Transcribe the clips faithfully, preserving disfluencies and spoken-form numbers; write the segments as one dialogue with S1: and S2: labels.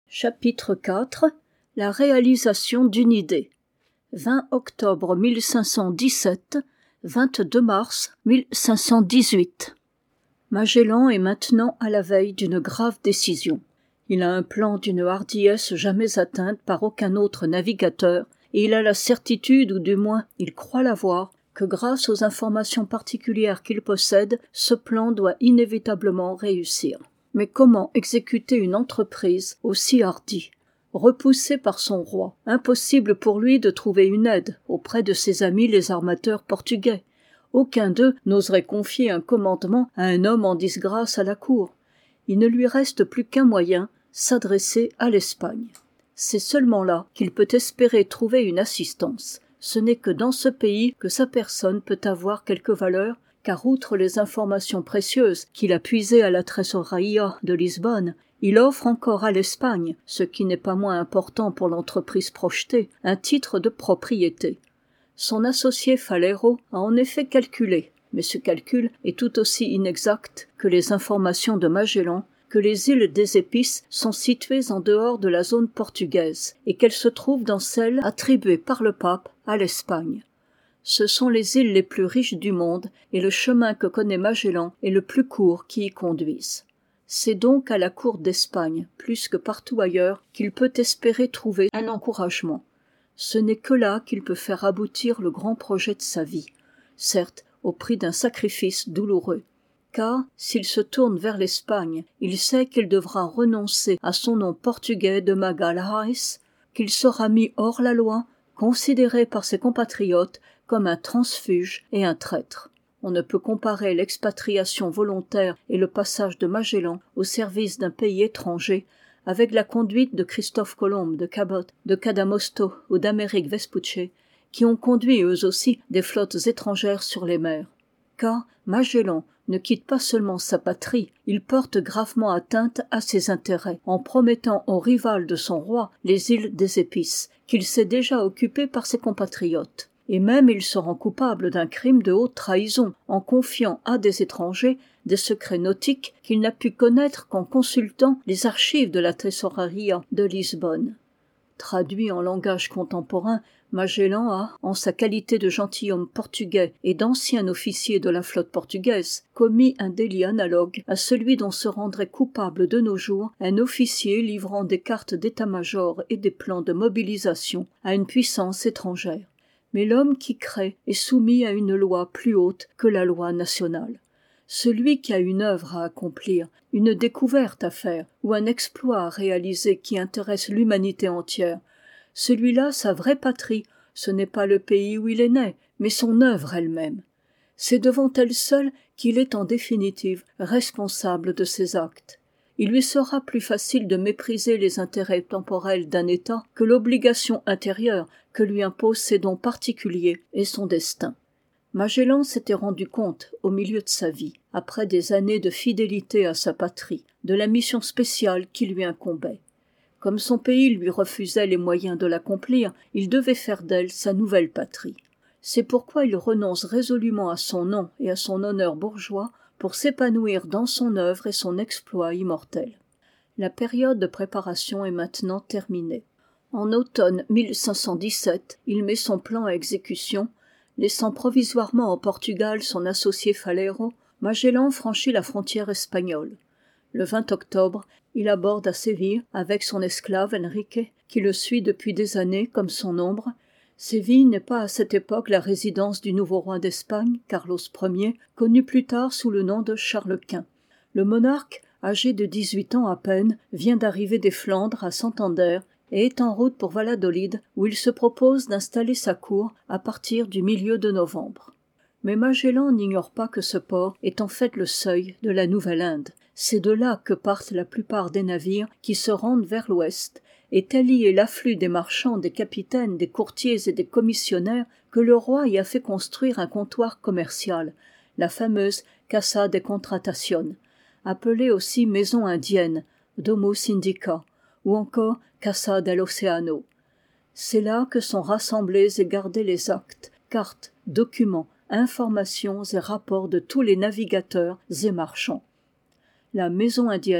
S1: Chapitre quatre. La réalisation d'une idée. vingt octobre mille cinq cent dix-sept, vingt-deux mars mille cinq cent dix-huit. Magellan est maintenant à la veille d'une grave décision. Il a un plan d'une hardiesse jamais atteinte par aucun autre navigateur, et il a la certitude, ou du moins il croit l'avoir, que grâce aux informations particulières qu'il possède, ce plan doit inévitablement réussir. Mais comment exécuter une entreprise aussi hardie ? Repoussé par son roi, impossible pour lui de trouver une aide auprès de ses amis les armateurs portugais. Aucun d'eux n'oserait confier un commandement à un homme en disgrâce à la cour. Il ne lui reste plus qu'un moyen, s'adresser à l'Espagne. C'est seulement là qu'il peut espérer trouver une assistance. Ce n'est que dans ce pays que sa personne peut avoir quelque valeur, car outre les informations précieuses qu'il a puisées à la Trésoreria de Lisbonne, il offre encore à l'Espagne, ce qui n'est pas moins important pour l'entreprise projetée, un titre de propriété. Son associé Falero a en effet calculé, mais ce calcul est tout aussi inexact que les informations de Magellan, que les îles des Épices sont situées en dehors de la zone portugaise et qu'elles se trouvent dans celle attribuée par le pape à l'Espagne. Ce sont les îles les plus riches du monde et le chemin que connaît Magellan est le plus court qui y conduise. C'est donc à la cour d'Espagne, plus que partout ailleurs, qu'il peut espérer trouver un encouragement. Ce n'est que là qu'il peut faire aboutir le grand projet de sa vie, certes au prix d'un sacrifice douloureux. Car, s'il se tourne vers l'Espagne, il sait qu'il devra renoncer à son nom portugais de Magalhães, qu'il sera mis hors la loi, considéré par ses compatriotes comme un transfuge et un traître. On ne peut comparer l'expatriation volontaire et le passage de Magellan au service d'un pays étranger avec la conduite de Christophe Colomb, de Cabot, de Cadamosto ou d'Améric Vespucci, qui ont conduit eux aussi des flottes étrangères sur les mers. Car Magellan ne quitte pas seulement sa patrie, il porte gravement atteinte à ses intérêts en promettant au rival de son roi les îles des Épices, qu'il s'est déjà occupées par ses compatriotes. Et même il se rend coupable d'un crime de haute trahison en confiant à des étrangers des secrets nautiques qu'il n'a pu connaître qu'en consultant les archives de la Trésoreria de Lisbonne. Traduit en langage contemporain, Magellan a, en sa qualité de gentilhomme portugais et d'ancien officier de la flotte portugaise, commis un délit analogue à celui dont se rendrait coupable de nos jours un officier livrant des cartes d'état-major et des plans de mobilisation à une puissance étrangère. Mais l'homme qui crée est soumis à une loi plus haute que la loi nationale. Celui qui a une œuvre à accomplir, une découverte à faire ou un exploit à réaliser qui intéresse l'humanité entière, celui-là, sa vraie patrie, ce n'est pas le pays où il est né, mais son œuvre elle-même. C'est devant elle seule qu'il est en définitive responsable de ses actes. Il lui sera plus facile de mépriser les intérêts temporels d'un État que l'obligation intérieure que lui imposent ses dons particuliers et son destin. Magellan s'était rendu compte, au milieu de sa vie, après des années de fidélité à sa patrie, de la mission spéciale qui lui incombait. Comme son pays lui refusait les moyens de l'accomplir, il devait faire d'elle sa nouvelle patrie. C'est pourquoi il renonce résolument à son nom et à son honneur bourgeois pour s'épanouir dans son œuvre et son exploit immortel. La période de préparation est maintenant terminée. En automne mille cinq cent dix-sept, il met son plan à exécution. Laissant provisoirement au Portugal son associé Falero, Magellan franchit la frontière espagnole. Le vingt octobre, il aborde à Séville avec son esclave Enrique, qui le suit depuis des années comme son ombre. Séville n'est pas à cette époque la résidence du nouveau roi d'Espagne, Carlos Ier, connu plus tard sous le nom de Charles Quint. Le monarque, âgé de dix-huit ans à peine, vient d'arriver des Flandres à Santander et est en route pour Valladolid, où il se propose d'installer sa cour à partir du milieu de novembre. Mais Magellan n'ignore pas que ce port est en fait le seuil de la Nouvelle-Inde. C'est de là que partent la plupart des navires qui se rendent vers l'ouest, et tel y est l'afflux des marchands, des capitaines, des courtiers et des commissionnaires que le roi y a fait construire un comptoir commercial, la fameuse Casa de Contratación, appelée aussi maison indienne, Domus Indica, ou encore Casa del Océano. C'est là que sont rassemblés et gardés les actes, cartes, documents, informations et rapports de tous les navigateurs et marchands. La maison indienne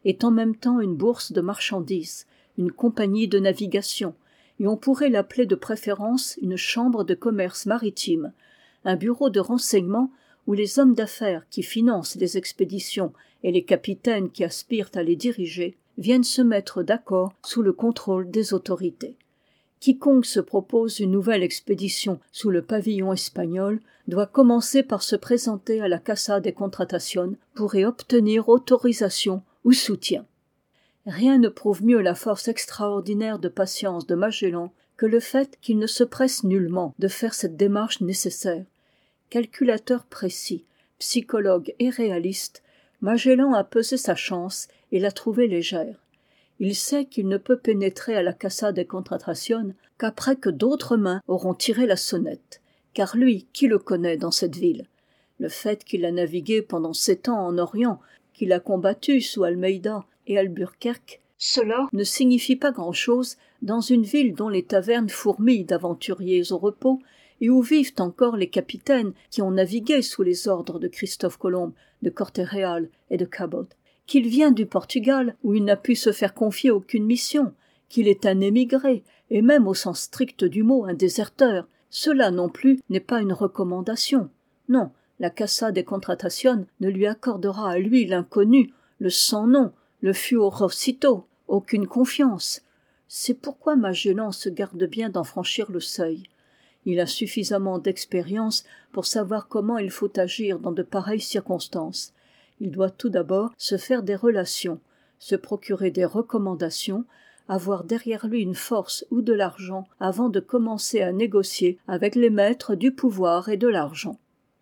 S1: est en même temps une bourse de marchandises, une compagnie de navigation, et on pourrait l'appeler de préférence une chambre de commerce maritime, un bureau de renseignement où les hommes d'affaires qui financent les expéditions et les capitaines qui aspirent à les diriger viennent se mettre d'accord sous le contrôle des autorités. Quiconque se propose une nouvelle expédition sous le pavillon espagnol doit commencer par se présenter à la Casa de Contratación pour y obtenir autorisation ou soutien. Rien ne prouve mieux la force extraordinaire de patience de Magellan que le fait qu'il ne se presse nullement de faire cette démarche nécessaire. Calculateur précis, psychologue et réaliste, Magellan a pesé sa chance et l'a trouvée légère. Il sait qu'il ne peut pénétrer à la Casa de Contratación qu'après que d'autres mains auront tiré la sonnette. Car lui, qui le connaît dans cette ville? Le fait qu'il a navigué pendant sept ans en Orient, qu'il a combattu sous Almeida et Albuquerque, cela ne signifie pas grand-chose dans une ville dont les tavernes fourmillent d'aventuriers au repos et où vivent encore les capitaines qui ont navigué sous les ordres de Christophe Colomb, de Corte-Real et de Cabot. Qu'il vient du Portugal, où il n'a pu se faire confier aucune mission, qu'il est un émigré, et même au sens strict du mot un déserteur, cela non plus n'est pas une recommandation. Non, la Casa de Contratación ne lui accordera à lui l'inconnu, le sans-nom, le fuorosito, aucune confiance. C'est pourquoi Magellan se garde bien d'en franchir le seuil. Il a suffisamment d'expérience pour savoir comment il faut agir dans de pareilles circonstances. Il doit tout d'abord se faire des relations, se procurer des recommandations, avoir derrière lui une force ou de l'argent avant de commencer à négocier avec les maîtres du pouvoir et de l'argent.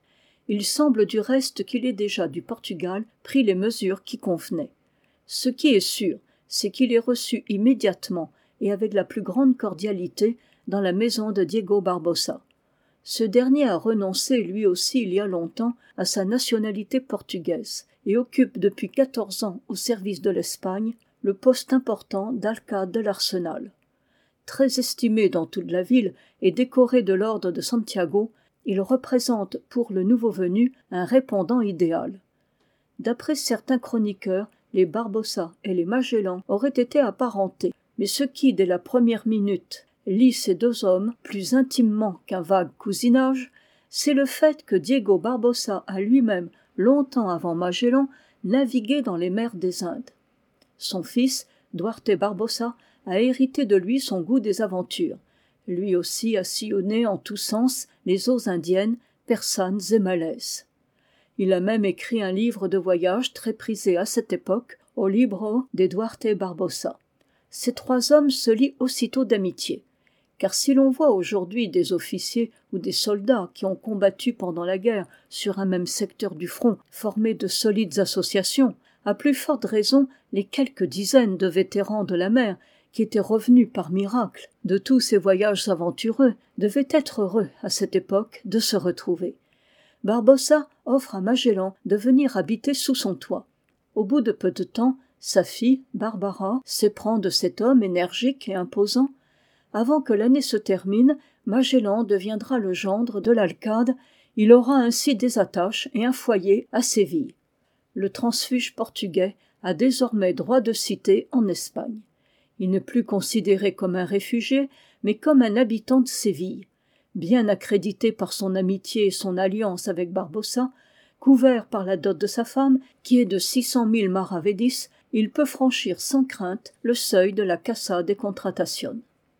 S1: Il semble du reste qu'il ait déjà du Portugal pris les mesures qui convenaient. Ce qui est sûr, c'est qu'il est reçu immédiatement et avec la plus grande cordialité dans la maison de Diego Barbosa. Ce dernier a renoncé lui aussi il y a longtemps à sa nationalité portugaise et occupe depuis quatorze ans au service de l'Espagne le poste important d'alcade de l'Arsenal. Très estimé dans toute la ville et décoré de l'ordre de Santiago, il représente pour le nouveau venu un répondant idéal. D'après certains chroniqueurs, les Barbosa et les Magellan auraient été apparentés, mais ce qui, dès la première minute, lie ces deux hommes plus intimement qu'un vague cousinage, c'est le fait que Diego Barbosa a lui-même, longtemps avant Magellan, navigué dans les mers des Indes. Son fils, Duarte Barbosa, a hérité de lui son goût des aventures. Lui aussi a sillonné en tous sens les eaux indiennes, persanes et malaises. Il a même écrit un livre de voyage très prisé à cette époque, au Libro de Duarte Barbosa. Ces trois hommes se lient aussitôt d'amitié. Car si l'on voit aujourd'hui des officiers ou des soldats qui ont combattu pendant la guerre sur un même secteur du front formés de solides associations, à plus forte raison les quelques dizaines de vétérans de la mer qui étaient revenus par miracle de tous ces voyages aventureux devaient être heureux à cette époque de se retrouver. Barbosa offre à Magellan de venir habiter sous son toit. Au bout de peu de temps, sa fille, Barbara, s'éprend de cet homme énergique et imposant. Avant que l'année se termine, Magellan deviendra le gendre de l'alcade, il aura ainsi des attaches et un foyer à Séville. Le transfuge portugais a désormais droit de cité en Espagne. Il n'est plus considéré comme un réfugié, mais comme un habitant de Séville. Bien accrédité par son amitié et son alliance avec Barbosa, couvert par la dot de sa femme, qui est de six cent mille maravedis, il peut franchir sans crainte le seuil de la Casa de Contratación.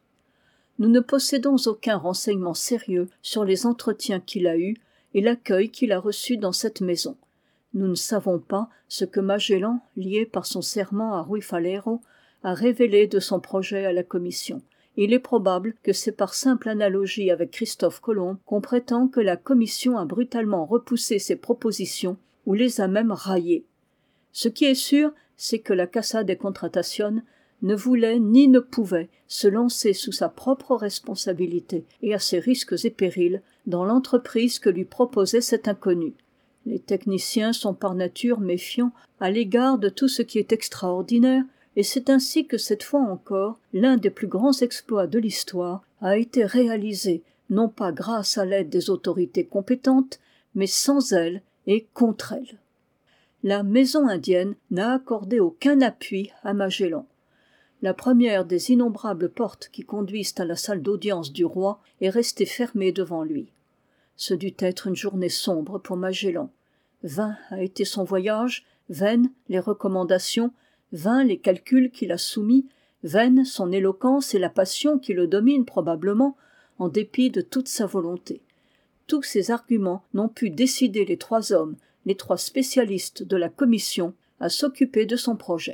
S1: Nous ne possédons aucun renseignement sérieux sur les entretiens qu'il a eus et l'accueil qu'il a reçu dans cette maison. Nous ne savons pas ce que Magellan, lié par son serment à Rui Falero, a révélé de son projet à la commission. Il est probable que c'est par simple analogie avec Christophe Colomb qu'on prétend que la commission a brutalement repoussé ses propositions ou les a même raillées. Ce qui est sûr, c'est que la Casa de Contratación ne voulait ni ne pouvait se lancer sous sa propre responsabilité et à ses risques et périls dans l'entreprise que lui proposait cet inconnu. Les techniciens sont par nature méfiants à l'égard de tout ce qui est extraordinaire, et c'est ainsi que cette fois encore, l'un des plus grands exploits de l'histoire a été réalisé, non pas grâce à l'aide des autorités compétentes, mais sans elles et contre elles. la maison indienne n'a accordé aucun appui à Magellan. La première des innombrables portes qui conduisent à la salle d'audience du roi est restée fermée devant lui. Ce dut être une journée sombre pour Magellan. Vain a été son voyage, vaines les recommandations, vains les calculs qu'il a soumis, vaine son éloquence et la passion qui le domine probablement, en dépit de toute sa volonté. Tous ces arguments n'ont pu décider les trois hommes, les trois spécialistes de la commission, à s'occuper de son projet.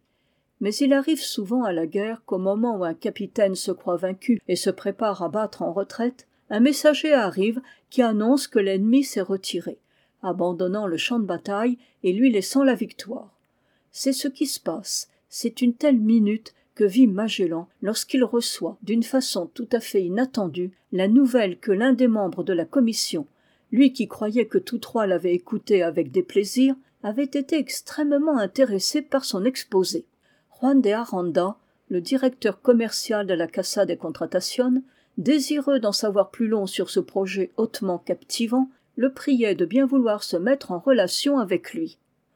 S1: Mais il arrive souvent à la guerre qu'au moment où un capitaine se croit vaincu et se prépare à battre en retraite, un messager arrive qui annonce que l'ennemi s'est retiré, abandonnant le champ de bataille et lui laissant la victoire. C'est ce qui se passe, c'est une telle minute que vit Magellan lorsqu'il reçoit, d'une façon tout à fait inattendue, la nouvelle que l'un des membres de la commission, lui qui croyait que tous trois l'avaient écouté avec déplaisir, avait été extrêmement intéressé par son exposé. Juan de Aranda, le directeur commercial de la Casa de Contratación, désireux d'en savoir plus long sur ce projet hautement captivant, le priait de bien vouloir se mettre en relation avec lui.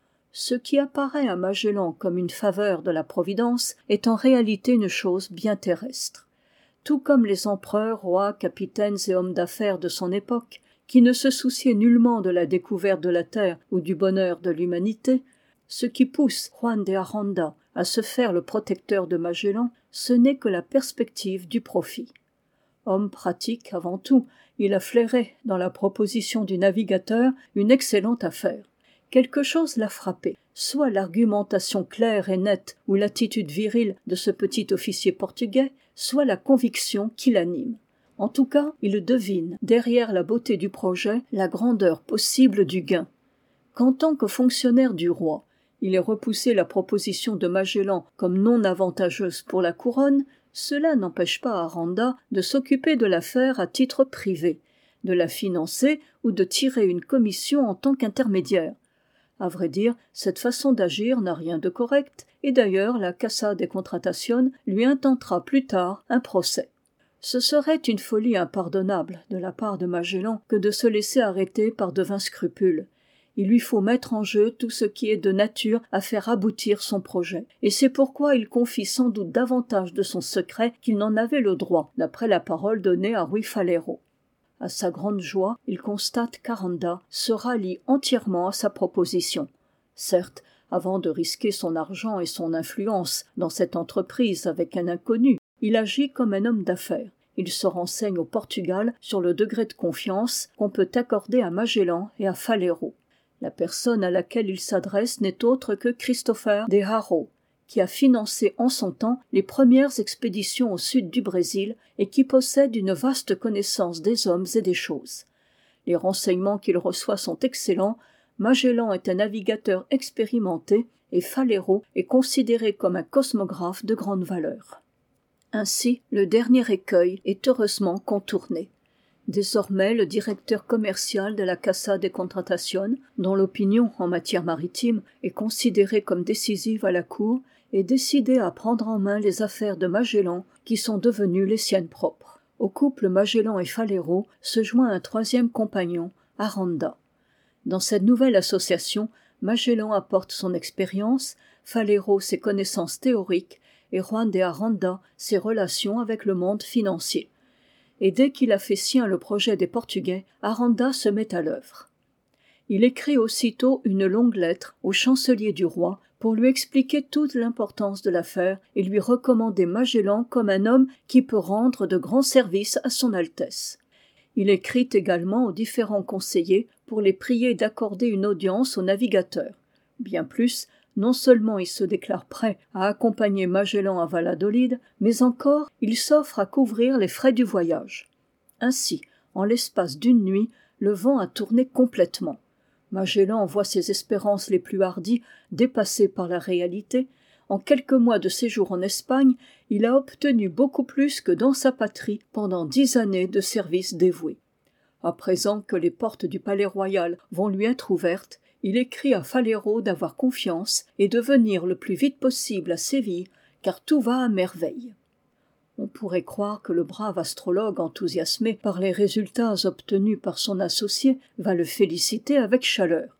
S1: Ce qui apparaît à Magellan comme une faveur de la Providence est en réalité une chose bien terrestre. Tout comme les empereurs, rois, capitaines et hommes d'affaires de son époque, qui ne se souciaient nullement de la découverte de la terre ou du bonheur de l'humanité, ce qui pousse Juan de Aranda à se faire le protecteur de Magellan, ce n'est que la perspective du profit. Homme pratique avant tout, il a flairé dans la proposition du navigateur une excellente affaire. Quelque chose l'a frappé, soit l'argumentation claire et nette ou l'attitude virile de ce petit officier portugais, soit la conviction qui l'anime. En tout cas, il devine, derrière la beauté du projet, la grandeur possible du gain. Qu'en tant que fonctionnaire du roi, il ait repoussé la proposition de Magellan comme non avantageuse pour la couronne, cela n'empêche pas Aranda de s'occuper de l'affaire à titre privé, de la financer ou de tirer une commission en tant qu'intermédiaire. À vrai dire, cette façon d'agir n'a rien de correct, et d'ailleurs la Casa de Contratación lui intentera plus tard un procès. Ce serait une folie impardonnable de la part de Magellan que de se laisser arrêter par de vains scrupules. Il lui faut mettre en jeu tout ce qui est de nature à faire aboutir son projet, et c'est pourquoi il confie sans doute davantage de son secret qu'il n'en avait le droit, d'après la parole donnée à Rui Falero. À sa grande joie, il constate qu'Aranda se rallie entièrement à sa proposition. Certes, avant de risquer son argent et son influence dans cette entreprise avec un inconnu, il agit comme un homme d'affaires. Il se renseigne au Portugal sur le degré de confiance qu'on peut accorder à Magellan et à Falero. La personne à laquelle il s'adresse n'est autre que Christopher de Haro, qui a financé en son temps les premières expéditions au sud du Brésil et qui possède une vaste connaissance des hommes et des choses. Les renseignements qu'il reçoit sont excellents, Magellan est un navigateur expérimenté et Falero est considéré comme un cosmographe de grande valeur. Ainsi, le dernier écueil est heureusement contourné. Désormais, le directeur commercial de la Casa de Contratación, dont l'opinion en matière maritime est considérée comme décisive à la cour, est décidé à prendre en main les affaires de Magellan qui sont devenues les siennes propres. Au couple Magellan et Falero se joint un troisième compagnon, Aranda. Dans cette nouvelle association, Magellan apporte son expérience, Falero ses connaissances théoriques et Juan de Aranda ses relations avec le monde financier. Et dès qu'il a fait sien le projet des Portugais, Aranda se met à l'œuvre. Il écrit aussitôt une longue lettre au chancelier du roi pour lui expliquer toute l'importance de l'affaire et lui recommander Magellan comme un homme qui peut rendre de grands services à son Altesse. Il écrit également aux différents conseillers pour les prier d'accorder une audience au navigateur. Bien plus, non seulement il se déclare prêt à accompagner Magellan à Valladolid, mais encore il s'offre à couvrir les frais du voyage. Ainsi, en l'espace d'une nuit, le vent a tourné complètement. Magellan voit ses espérances les plus hardies dépassées par la réalité. En quelques mois de séjour en Espagne, il a obtenu beaucoup plus que dans sa patrie pendant dix années de service dévoué. À présent que les portes du palais royal vont lui être ouvertes, il écrit à Falero d'avoir confiance et de venir le plus vite possible à Séville, car tout va à merveille. On pourrait croire que le brave astrologue enthousiasmé par les résultats obtenus par son associé va le féliciter avec chaleur.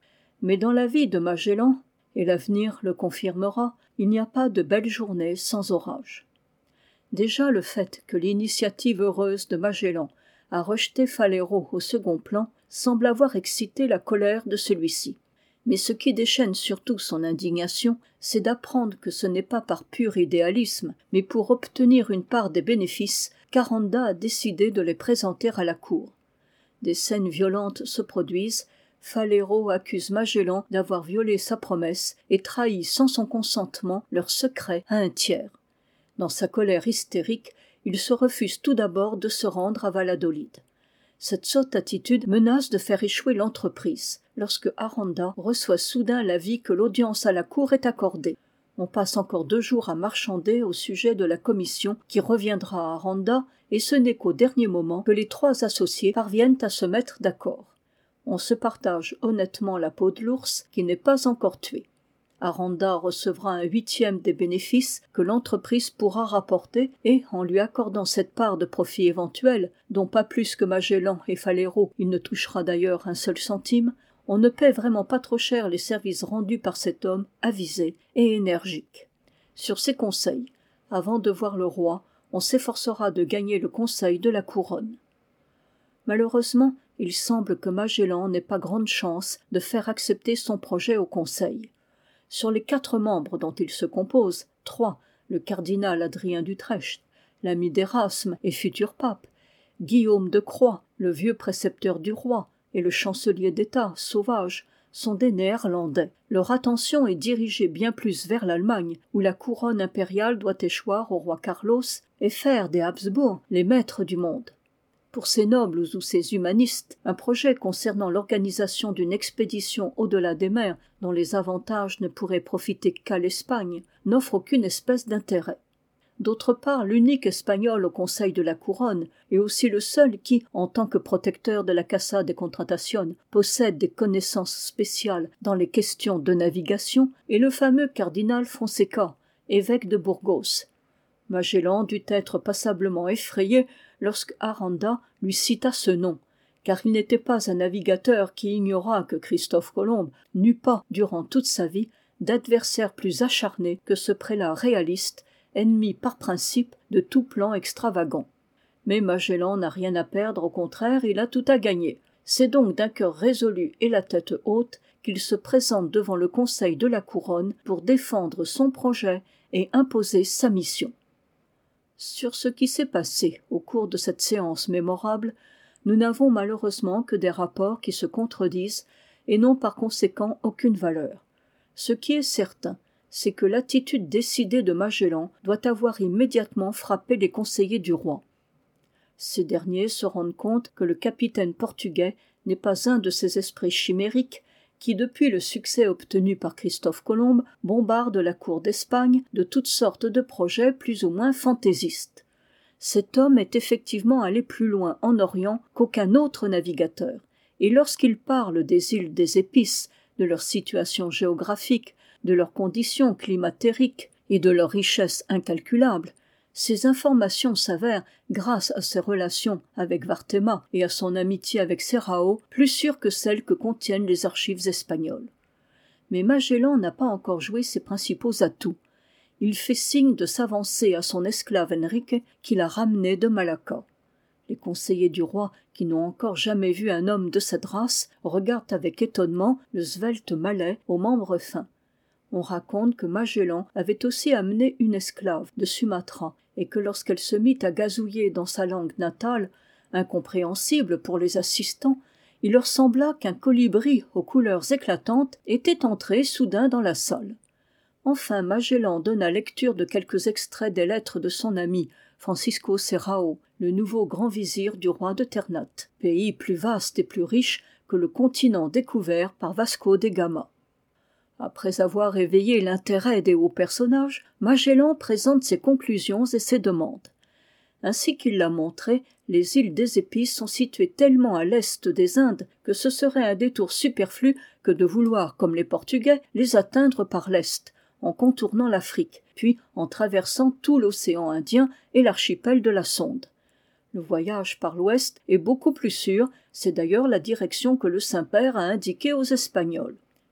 S1: Mais dans la vie de Magellan, et l'avenir le confirmera, il n'y a pas de belle journée sans orage. Déjà le fait que l'initiative heureuse de Magellan a rejeté Falero au second plan semble avoir excité la colère de celui-ci. Mais ce qui déchaîne surtout son indignation, c'est d'apprendre que ce n'est pas par pur idéalisme, mais pour obtenir une part des bénéfices, qu'Aranda a décidé de les présenter à la cour. Des scènes violentes se produisent, Falero accuse Magellan d'avoir violé sa promesse et trahi sans son consentement leur secret à un tiers. Dans sa colère hystérique, il se refuse tout d'abord de se rendre à Valladolid. Cette sotte attitude menace de faire échouer l'entreprise, lorsque Aranda reçoit soudain l'avis que l'audience à la cour est accordée. On passe encore deux jours à marchander au sujet de la commission qui reviendra à Aranda, et ce n'est qu'au dernier moment que les trois associés parviennent à se mettre d'accord. On se partage honnêtement la peau de l'ours qui n'est pas encore tué. Aranda recevra un huitième des bénéfices que l'entreprise pourra rapporter et, en lui accordant cette part de profit éventuel, dont pas plus que Magellan et Falero, il ne touchera d'ailleurs un seul centime, on ne paie vraiment pas trop cher les services rendus par cet homme avisé et énergique. Sur ses conseils, avant de voir le roi, on s'efforcera de gagner le conseil de la couronne. Malheureusement, il semble que Magellan n'ait pas grande chance de faire accepter son projet au conseil. Sur les quatre membres dont il se compose, trois, le cardinal Adrien d'Utrecht, l'ami d'Érasme et futur pape, Guillaume de Croix, le vieux précepteur du roi, et le chancelier d'État, Sauvage, sont des Néerlandais. Leur attention est dirigée bien plus vers l'Allemagne, où la couronne impériale doit échoir au roi Carlos et faire des Habsbourg les maîtres du monde. Pour ces nobles ou ces humanistes, un projet concernant l'organisation d'une expédition au-delà des mers, dont les avantages ne pourraient profiter qu'à l'Espagne, n'offre aucune espèce d'intérêt. D'autre part, l'unique espagnol au conseil de la couronne, et aussi le seul qui, en tant que protecteur de la Casa de Contratación, possède des connaissances spéciales dans les questions de navigation, est le fameux cardinal Fonseca, évêque de Burgos. Magellan dut être passablement effrayé lorsque Aranda lui cita ce nom, car il n'était pas un navigateur qui ignorât que Christophe Colomb n'eut pas, durant toute sa vie, d'adversaire plus acharné que ce prélat réaliste, ennemi par principe de tout plan extravagant. Mais Magellan n'a rien à perdre, au contraire, il a tout à gagner. C'est donc d'un cœur résolu et la tête haute qu'il se présente devant le conseil de la couronne pour défendre son projet et imposer sa mission. Sur ce qui s'est passé au cours de cette séance mémorable, nous n'avons malheureusement que des rapports qui se contredisent et n'ont par conséquent aucune valeur. Ce qui est certain, c'est que l'attitude décidée de Magellan doit avoir immédiatement frappé les conseillers du roi. Ces derniers se rendent compte que le capitaine portugais n'est pas un de ces esprits chimériques qui, depuis le succès obtenu par Christophe Colomb, bombarde la cour d'Espagne de toutes sortes de projets plus ou moins fantaisistes. Cet homme est effectivement allé plus loin en Orient qu'aucun autre navigateur, et lorsqu'il parle des îles des Épices, de leur situation géographique, de leurs conditions climatériques et de leurs richesses incalculables, ces informations s'avèrent, grâce à ses relations avec Varthema et à son amitié avec Serrao, plus sûres que celles que contiennent les archives espagnoles. Mais Magellan n'a pas encore joué ses principaux atouts. Il fait signe de s'avancer à son esclave Enrique qui l'a ramené de Malacca. Les conseillers du roi, qui n'ont encore jamais vu un homme de cette race, regardent avec étonnement le svelte Malais aux membres fins. On raconte que Magellan avait aussi amené une esclave de Sumatra et que lorsqu'elle se mit à gazouiller dans sa langue natale, incompréhensible pour les assistants, il leur sembla qu'un colibri aux couleurs éclatantes était entré soudain dans la salle. Enfin Magellan donna lecture de quelques extraits des lettres de son ami Francisco Serrao, le nouveau grand vizir du roi de Ternate, pays plus vaste et plus riche que le continent découvert par Vasco de Gama. Après avoir éveillé l'intérêt des hauts personnages, Magellan présente ses conclusions et ses demandes. Ainsi qu'il l'a montré, les îles des Épices sont situées tellement à l'est des Indes que ce serait un détour superflu que de vouloir, comme les Portugais, les atteindre par l'est, en contournant l'Afrique, puis en traversant tout l'océan Indien et l'archipel de la Sonde. Le voyage par l'ouest est beaucoup plus sûr, c'est d'ailleurs la direction que le Saint-Père a indiquée aux Espagnols.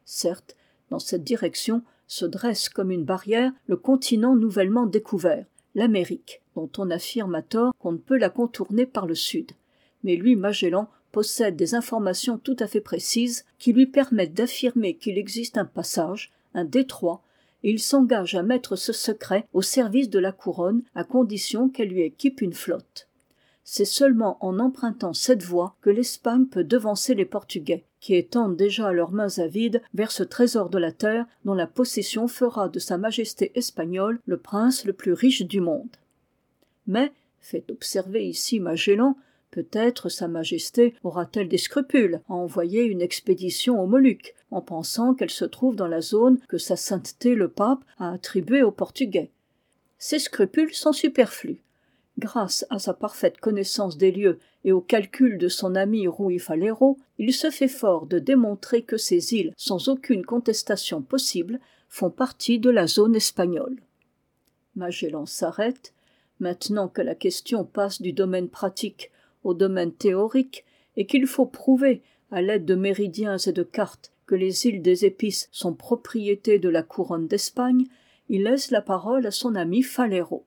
S1: Certes, dans cette direction se dresse comme une barrière le continent nouvellement découvert, l'Amérique, dont on affirme à tort qu'on ne peut la contourner par le sud. Mais lui, Magellan, possède des informations tout à fait précises qui lui permettent d'affirmer qu'il existe un passage, un détroit, et il s'engage à mettre ce secret au service de la couronne à condition qu'elle lui équipe une flotte. C'est seulement en empruntant cette voie que l'Espagne peut devancer les Portugais, qui étendent déjà leurs mains avides vers ce trésor de la terre dont la possession fera de Sa Majesté espagnole le prince le plus riche du monde. Mais, fait observer ici Magellan, peut-être Sa Majesté aura-t-elle des scrupules à envoyer une expédition aux Moluques, en pensant qu'elle se trouve dans la zone que Sa Sainteté le Pape a attribuée aux Portugais. Ces scrupules sont superflus. Grâce à sa parfaite connaissance des lieux et au calcul de son ami Rui Falero, il se fait fort de démontrer que ces îles, sans aucune contestation possible, font partie de la zone espagnole. Magellan s'arrête, maintenant que la question passe du domaine pratique au domaine théorique et qu'il faut prouver, à l'aide de méridiens et de cartes, que les îles des Épices sont propriété de la couronne d'Espagne, il laisse la parole à son ami Falero.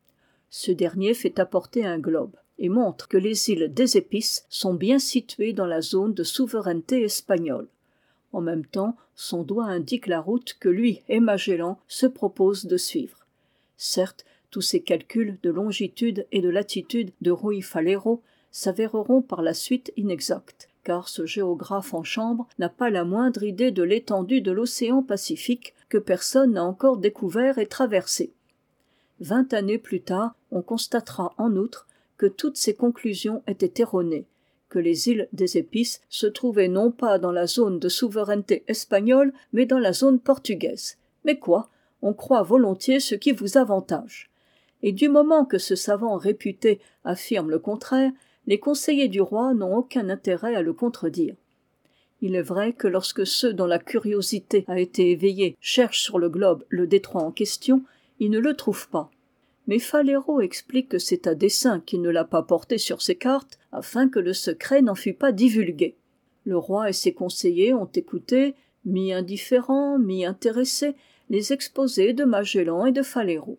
S1: Ce dernier fait apporter un globe et montre que les îles des Épices sont bien situées dans la zone de souveraineté espagnole. En même temps, son doigt indique la route que lui et Magellan se proposent de suivre. Certes, tous ces calculs de longitude et de latitude de Rui Falero s'avéreront par la suite inexacts, car ce géographe en chambre n'a pas la moindre idée de l'étendue de l'océan Pacifique que personne n'a encore découvert et traversé. Vingt années plus tard, on constatera en outre que toutes ces conclusions étaient erronées, que les îles des Épices se trouvaient non pas dans la zone de souveraineté espagnole, mais dans la zone portugaise. Mais quoi ? On croit volontiers ce qui vous avantage. Et du moment que ce savant réputé affirme le contraire, les conseillers du roi n'ont aucun intérêt à le contredire. Il est vrai que lorsque ceux dont la curiosité a été éveillée cherchent sur le globe le détroit en question, ils ne le trouvent pas. Mais Falero explique que c'est à dessein qu'il ne l'a pas porté sur ses cartes, afin que le secret n'en fût pas divulgué. Le roi et ses conseillers ont écouté, mi-indifférents, mi-intéressés, les exposés de Magellan et de Falero.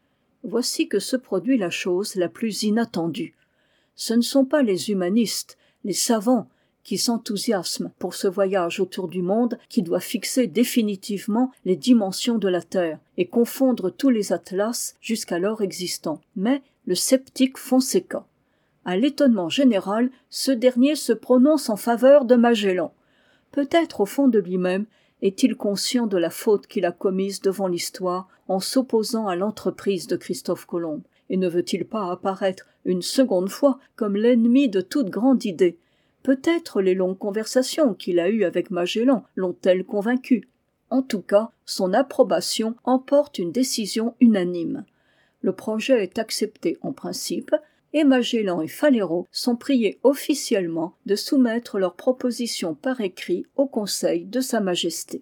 S1: Voici que se produit la chose la plus inattendue. Ce ne sont pas les humanistes, les savants, qui s'enthousiasment pour ce voyage autour du monde qui doit fixer définitivement les dimensions de la Terre et confondre tous les atlas jusqu'alors existants, mais le sceptique Fonseca. À l'étonnement général, ce dernier se prononce en faveur de Magellan. Peut-être au fond de lui-même est-il conscient de la faute qu'il a commise devant l'histoire en s'opposant à l'entreprise de Christophe Colomb, et ne veut-il pas apparaître une seconde fois comme l'ennemi de toute grande idée? Peut-être les longues conversations qu'il a eues avec Magellan l'ont-elles convaincu. En tout cas, son approbation emporte une décision unanime. Le projet est accepté en principe, et Magellan et Falero sont priés officiellement de soumettre leurs propositions par écrit au Conseil de Sa Majesté.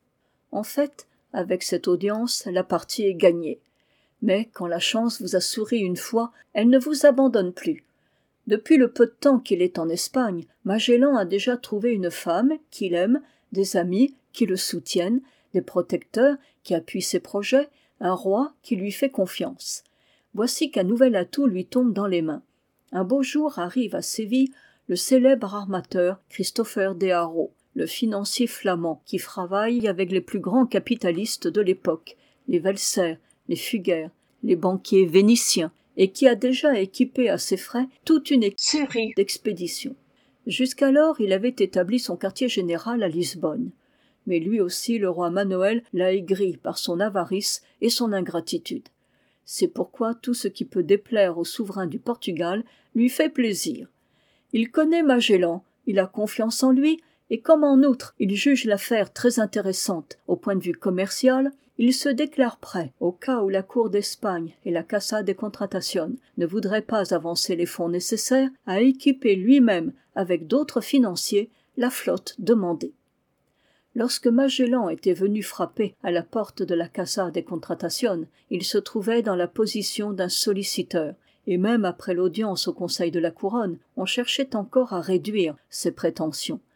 S1: En fait, avec cette audience, la partie est gagnée. Mais quand la chance vous a souri une fois, elle ne vous abandonne plus. Depuis le peu de temps qu'il est en Espagne, Magellan a déjà trouvé une femme qu'il aime, des amis qui le soutiennent, des protecteurs qui appuient ses projets, un roi qui lui fait confiance. Voici qu'un nouvel atout lui tombe dans les mains. Un beau jour arrive à Séville le célèbre armateur Christopher de Haro, le financier flamand qui travaille avec les plus grands capitalistes de l'époque, les Welser, les Fugger, les banquiers vénitiens, et qui a déjà équipé à ses frais toute une série d'expéditions. Jusqu'alors, il avait établi son quartier général à Lisbonne. Mais lui aussi, le roi Manoël l'a aigri par son avarice et son ingratitude. C'est pourquoi tout ce qui peut déplaire au souverain du Portugal lui fait plaisir. Il connaît Magellan, il a confiance en lui, et comme en outre il juge l'affaire très intéressante au point de vue commercial, il se déclare prêt, au cas où la cour d'Espagne et la Casa de Contratación ne voudraient pas avancer les fonds nécessaires, à équiper lui-même, avec d'autres financiers, la flotte demandée. Lorsque Magellan était venu frapper à la porte de la Casa de Contratación, il se trouvait dans la position d'un solliciteur, et même après l'audience au Conseil de la Couronne, on cherchait encore à réduire ses prétentions.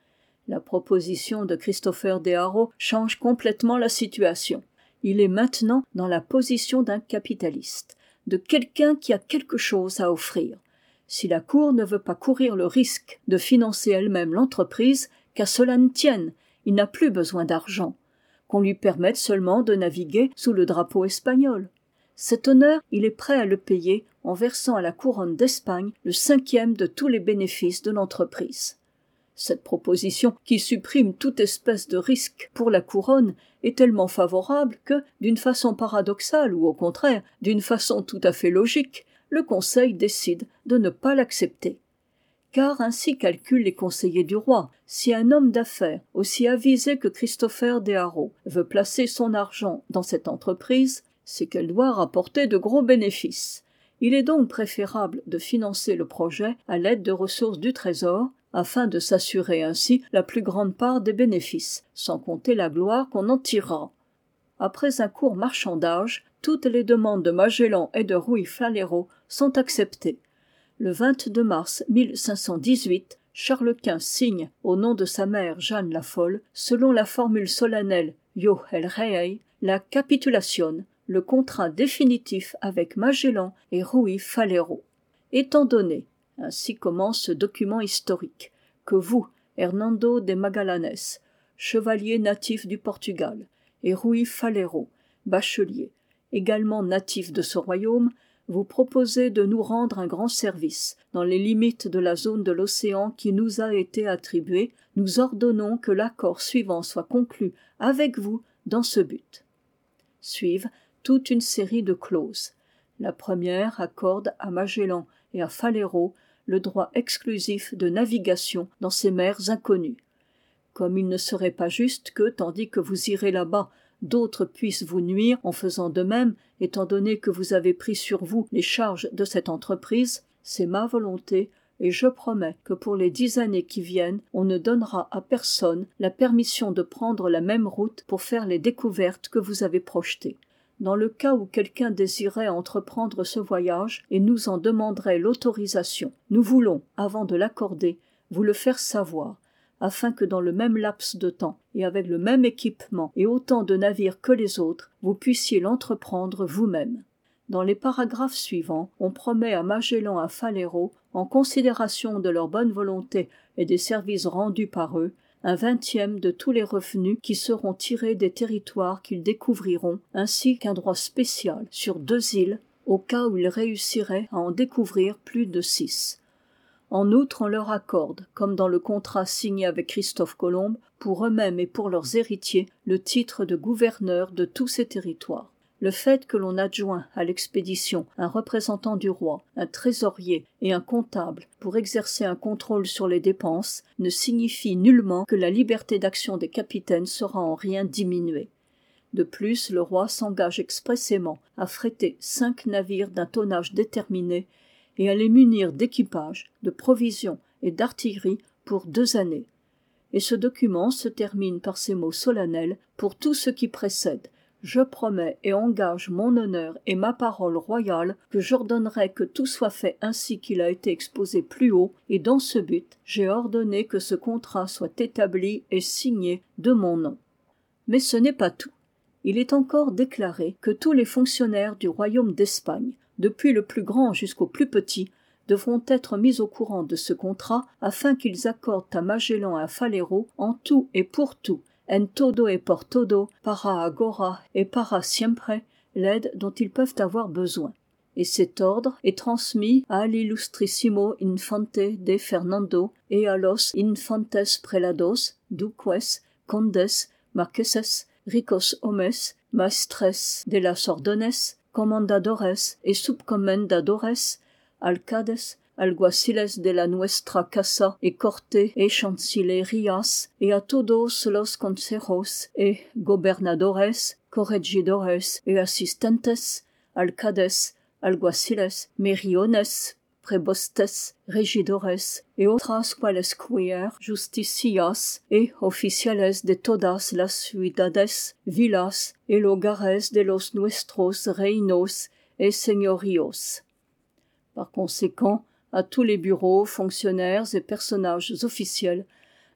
S1: La proposition de Christopher de Haro change complètement la situation. Il est maintenant dans la position d'un capitaliste, de quelqu'un qui a quelque chose à offrir. Si la Cour ne veut pas courir le risque de financer elle-même l'entreprise, qu'à cela ne tienne, il n'a plus besoin d'argent, qu'on lui permette seulement de naviguer sous le drapeau espagnol. Cet honneur, il est prêt à le payer en versant à la couronne d'Espagne le cinquième de tous les bénéfices de l'entreprise. Cette proposition, qui supprime toute espèce de risque pour la couronne, est tellement favorable que, d'une façon paradoxale ou au contraire, d'une façon tout à fait logique, le Conseil décide de ne pas l'accepter. Car ainsi calculent les conseillers du roi, si un homme d'affaires aussi avisé que Christopher de Haro veut placer son argent dans cette entreprise, c'est qu'elle doit rapporter de gros bénéfices. Il est donc préférable de financer le projet à l'aide de ressources du Trésor, afin de s'assurer ainsi la plus grande part des bénéfices, sans compter la gloire qu'on en tirera. Après un court marchandage, toutes les demandes de Magellan et de Ruy Falero sont acceptées. Le vingt-deux mars mille cinq cent dix-huit, Charles Quint signe, au nom de sa mère Jeanne la Folle, selon la formule solennelle « Yo el Rey », la capitulation, le contrat définitif avec Magellan et Ruy Falero. Étant donné, ainsi commence ce document historique, que vous, Hernando de Magallanes, chevalier natif du Portugal, et Ruy Falero, bachelier, également natif de ce royaume, vous proposez de nous rendre un grand service dans les limites de la zone de l'océan qui nous a été attribuée, nous ordonnons que l'accord suivant soit conclu avec vous dans ce but. Suivent toute une série de clauses. La première accorde à Magellan et à Falero le droit exclusif de navigation dans ces mers inconnues. Comme il ne serait pas juste que, tandis que vous irez là-bas, d'autres puissent vous nuire en faisant de même, étant donné que vous avez pris sur vous les charges de cette entreprise, c'est ma volonté, et je promets que pour les dix années qui viennent, on ne donnera à personne la permission de prendre la même route pour faire les découvertes que vous avez projetées. Dans le cas où quelqu'un désirait entreprendre ce voyage et nous en demanderait l'autorisation, nous voulons, avant de l'accorder, vous le faire savoir, afin que dans le même laps de temps et avec le même équipement et autant de navires que les autres, vous puissiez l'entreprendre vous-même. Dans les paragraphes suivants, on promet à Magellan et à Falero, en considération de leur bonne volonté et des services rendus par eux, un vingtième de tous les revenus qui seront tirés des territoires qu'ils découvriront, ainsi qu'un droit spécial sur deux îles, au cas où ils réussiraient à en découvrir plus de six. En outre, on leur accorde, comme dans le contrat signé avec Christophe Colomb, pour eux-mêmes et pour leurs héritiers, le titre de gouverneur de tous ces territoires. Le fait que l'on adjoint à l'expédition un représentant du roi, un trésorier et un comptable pour exercer un contrôle sur les dépenses ne signifie nullement que la liberté d'action des capitaines sera en rien diminuée. De plus, le roi s'engage expressément à fréter cinq navires d'un tonnage déterminé et à les munir d'équipages, de provisions et d'artillerie pour deux années. Et ce document se termine par ces mots solennels pour tout ce qui précède. Je promets et engage mon honneur et ma parole royale que j'ordonnerai que tout soit fait ainsi qu'il a été exposé plus haut, et dans ce but, j'ai ordonné que ce contrat soit établi et signé de mon nom. Mais ce n'est pas tout. Il est encore déclaré que tous les fonctionnaires du royaume d'Espagne, depuis le plus grand jusqu'au plus petit, devront être mis au courant de ce contrat afin qu'ils accordent à Magellan et à Falero en tout et pour tout, en todo et por todo, para agora et para siempre, l'aide dont ils peuvent avoir besoin. Et cet ordre est transmis à l'illustrissimo infante de Fernando et à los infantes prelados, duques, condes, marqueses, ricos homes, maestres de las ordones, comendadores et subcomendadores, alcades, alguaciles de la nuestra casa y corte y chancillerías, y a todos los consejos y gobernadores, corregidores y asistentes, alcades, alguaciles, meriones, prebostes, regidores y otras cualesquier justicias y oficiales de todas las ciudades, villas y lugares de los nuestros reinos y señoríos. Par conséquent, à tous les bureaux, fonctionnaires et personnages officiels,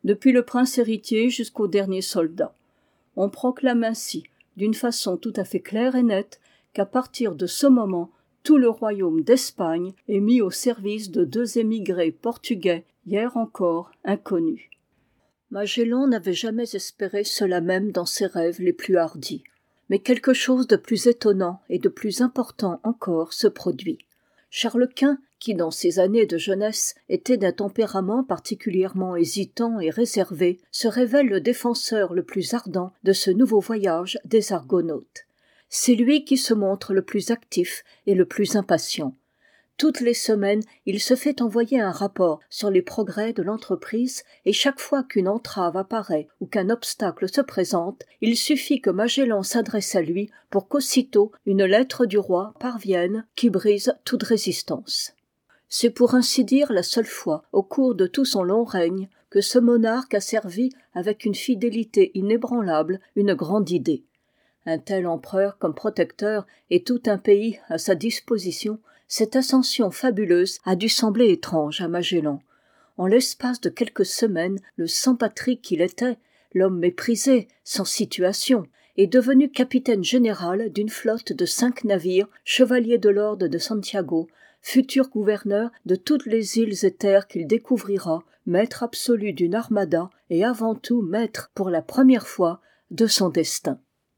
S1: depuis le prince héritier jusqu'au dernier soldat. On proclame ainsi, d'une façon tout à fait claire et nette, qu'à partir de ce moment, tout le royaume d'Espagne est mis au service de deux émigrés portugais, hier encore inconnus. Magellan n'avait jamais espéré cela même dans ses rêves les plus hardis. Mais quelque chose de plus étonnant et de plus important encore se produit. Charles Quint, qui dans ses années de jeunesse était d'un tempérament particulièrement hésitant et réservé, se révèle le défenseur le plus ardent de ce nouveau voyage des Argonautes. C'est lui qui se montre le plus actif et le plus impatient. Toutes les semaines, il se fait envoyer un rapport sur les progrès de l'entreprise et chaque fois qu'une entrave apparaît ou qu'un obstacle se présente, il suffit que Magellan s'adresse à lui pour qu'aussitôt une lettre du roi parvienne qui brise toute résistance. C'est pour ainsi dire la seule fois, au cours de tout son long règne, que ce monarque a servi avec une fidélité inébranlable une grande idée. Un tel empereur comme protecteur et tout un pays à sa disposition, cette ascension fabuleuse a dû sembler étrange à Magellan. En l'espace de quelques semaines, le sans-patrie qu'il était, l'homme méprisé, sans situation, est devenu capitaine général d'une flotte de cinq navires, chevalier de l'ordre de Santiago, futur gouverneur de toutes les îles et terres qu'il découvrira, maître absolu d'une armada et avant tout maître, pour la première fois, de son destin.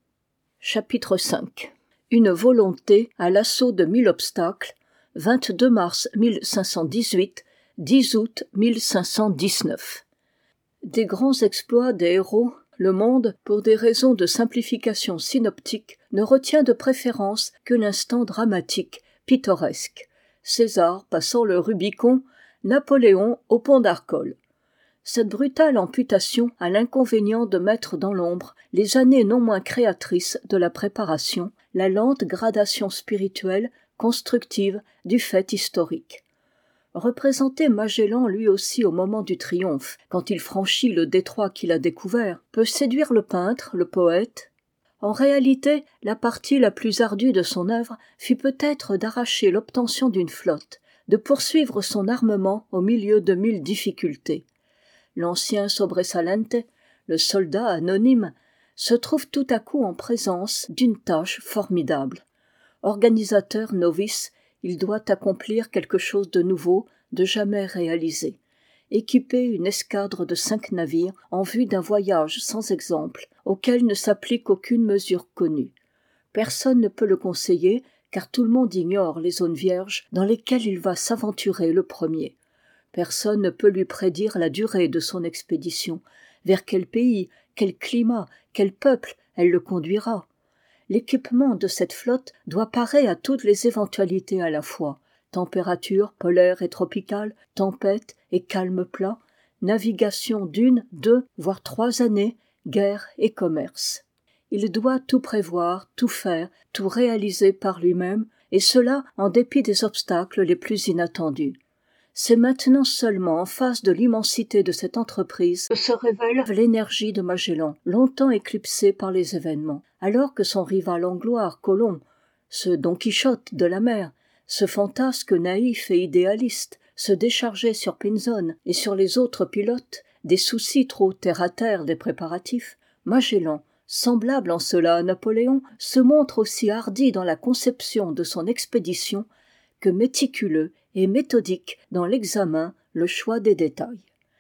S1: Chapitre cinq. Une volonté à l'assaut de mille obstacles, vingt-deux mars mille cinq cent dix-huit, dix août mille cinq cent dix-neuf. Des grands exploits des héros, le monde, pour des raisons de simplification synoptique, ne retient de préférence que l'instant dramatique, pittoresque. César passant le Rubicon, Napoléon au pont d'Arcole. Cette brutale amputation a l'inconvénient de mettre dans l'ombre les années non moins créatrices de la préparation, la lente gradation spirituelle, constructive du fait historique. Représenter Magellan lui aussi au moment du triomphe, quand il franchit le détroit qu'il a découvert, peut séduire le peintre, le poète. En réalité, la partie la plus ardue de son œuvre fut peut-être d'arracher l'obtention d'une flotte, de poursuivre son armement au milieu de mille difficultés. L'ancien sobresalente, le soldat anonyme, se trouve tout à coup en présence d'une tâche formidable. Organisateur novice, il doit accomplir quelque chose de nouveau, de jamais réalisé. Équiper une escadre de cinq navires en vue d'un voyage sans exemple, auquel ne s'applique aucune mesure connue. Personne ne peut le conseiller, car tout le monde ignore les zones vierges dans lesquelles il va s'aventurer le premier. Personne ne peut lui prédire la durée de son expédition, vers quel pays, quel climat, quel peuple elle le conduira. L'équipement de cette flotte doit parer à toutes les éventualités à la fois, température polaire et tropicale, tempête et calme plat, navigation d'une, deux, voire trois années, guerre et commerce. Il doit tout prévoir, tout faire, tout réaliser par lui-même, et cela en dépit des obstacles les plus inattendus. C'est maintenant seulement en face de l'immensité de cette entreprise que se révèle l'énergie de Magellan, longtemps éclipsée par les événements, alors que son rival en gloire, Colomb, ce Don Quichotte de la mer, ce fantasque naïf et idéaliste, se déchargeait sur Pinzon et sur les autres pilotes des soucis trop terre-à-terre des préparatifs. Magellan, semblable en cela à Napoléon, se montre aussi hardi dans la conception de son expédition que méticuleux et méthodique dans l'examen, le choix des détails.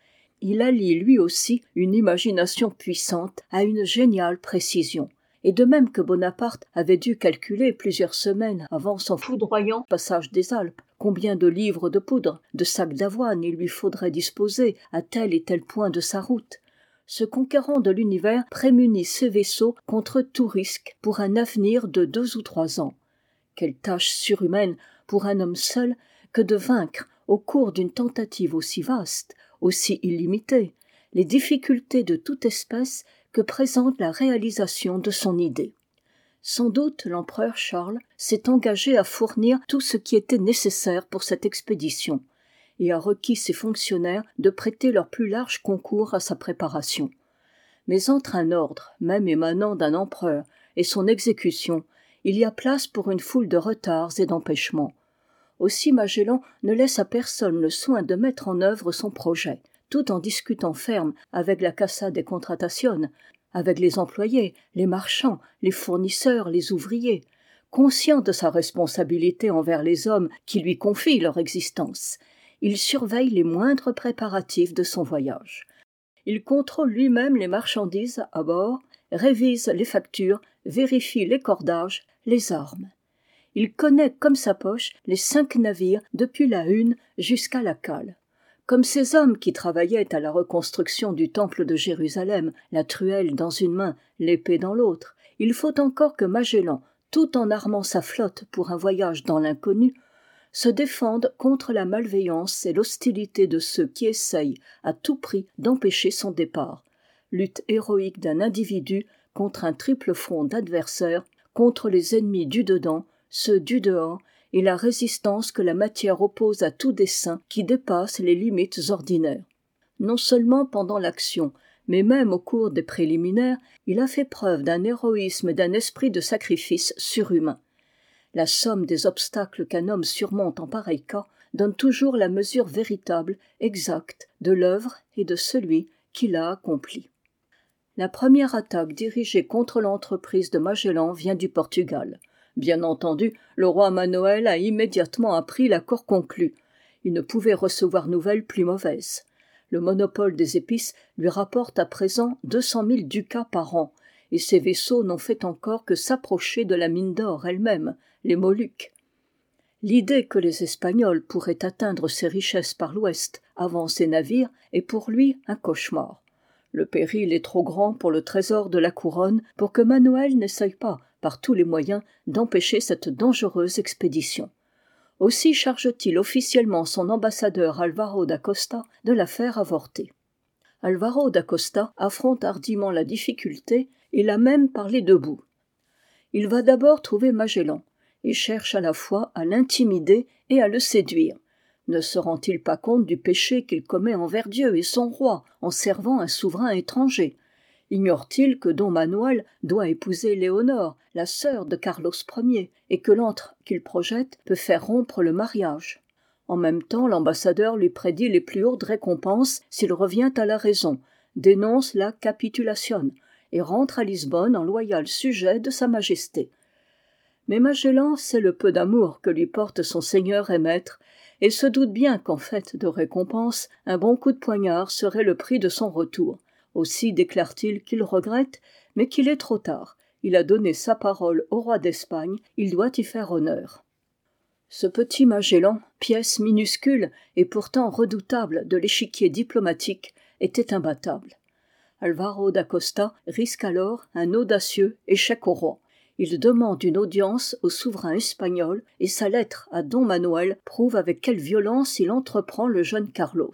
S1: Il allie lui aussi une imagination puissante à une géniale précision. Et de même que Bonaparte avait dû calculer plusieurs semaines avant son foudroyant passage des Alpes, combien de livres de poudre, de sacs d'avoine il lui faudrait disposer à tel et tel point de sa route, ce conquérant de l'univers prémunit ses vaisseaux contre tout risque pour un avenir de deux ou trois ans. Quelle tâche surhumaine pour un homme seul que de vaincre, au cours d'une tentative aussi vaste, aussi illimitée, les difficultés de toute espèce que présente la réalisation de son idée. Sans doute l'empereur Charles s'est engagé à fournir tout ce qui était nécessaire pour cette expédition, et a requis ses fonctionnaires de prêter leur plus large concours à sa préparation. Mais entre un ordre, même émanant d'un empereur, et son exécution, il y a place pour une foule de retards et d'empêchements. Aussi Magellan ne laisse à personne le soin de mettre en œuvre son projet. tout en discutant ferme avec la Casa de Contratación, avec les employés, les marchands, les fournisseurs, les ouvriers, conscient de sa responsabilité envers les hommes qui lui confient leur existence, il surveille les moindres préparatifs de son voyage. Il contrôle lui-même les marchandises à bord, révise les factures, vérifie les cordages, les armes. Il connaît comme sa poche les cinq navires depuis la hune jusqu'à la cale. Comme ces hommes qui travaillaient à la reconstruction du temple de Jérusalem, la truelle dans une main, l'épée dans l'autre, il faut encore que Magellan, tout en armant sa flotte pour un voyage dans l'inconnu, se défende contre la malveillance et l'hostilité de ceux qui essayent à tout prix d'empêcher son départ, lutte héroïque d'un individu contre un triple front d'adversaires, contre les ennemis du dedans, ceux du dehors, et la résistance que la matière oppose à tout dessein qui dépasse les limites ordinaires. Non seulement pendant l'action, mais même au cours des préliminaires, il a fait preuve d'un héroïsme et d'un esprit de sacrifice surhumain. La somme des obstacles qu'un homme surmonte en pareil cas donne toujours la mesure véritable, exacte, de l'œuvre et de celui qui l'a accomplie. La première attaque dirigée contre l'entreprise de Magellan vient du Portugal. Bien entendu, le roi Manoel a immédiatement appris l'accord conclu. Il ne pouvait recevoir nouvelles plus mauvaises. Le monopole des épices lui rapporte à présent deux cent mille ducats par an, et ses vaisseaux n'ont fait encore que s'approcher de la mine d'or elle-même, les Moluques. L'idée que les Espagnols pourraient atteindre ces richesses par l'ouest avant ces navires est pour lui un cauchemar. Le péril est trop grand pour le trésor de la couronne pour que Manoel n'essaye pas, par tous les moyens, d'empêcher cette dangereuse expédition. Aussi charge-t-il officiellement son ambassadeur Alvaro da Costa de la faire avorter. Alvaro da Costa affronte hardiment la difficulté et l'a même parlé debout. Il va d'abord trouver Magellan et cherche à la fois à l'intimider et à le séduire. Ne se rend-il pas compte du péché qu'il commet envers Dieu et son roi en servant un souverain étranger ? Ignore-t-il que Don Manuel doit épouser Léonore, la sœur de Carlos Ier, et que l'antre qu'il projette peut faire rompre le mariage ? En même temps, l'ambassadeur lui prédit les plus hautes récompenses s'il revient à la raison, dénonce la capitulation et rentre à Lisbonne en loyal sujet de Sa Majesté. Mais Magellan sait le peu d'amour que lui porte son seigneur et maître, et se doute bien qu'en fait de récompense, un bon coup de poignard serait le prix de son retour. Aussi déclare-t-il qu'il regrette, mais qu'il est trop tard. Il a donné sa parole au roi d'Espagne, il doit y faire honneur. Ce petit Magellan, pièce minuscule et pourtant redoutable de l'échiquier diplomatique, était imbattable. Alvaro da Costa risque alors un audacieux échec au roi. Il demande une audience au souverain espagnol et sa lettre à Don Manuel prouve avec quelle violence il entreprend le jeune Carlos.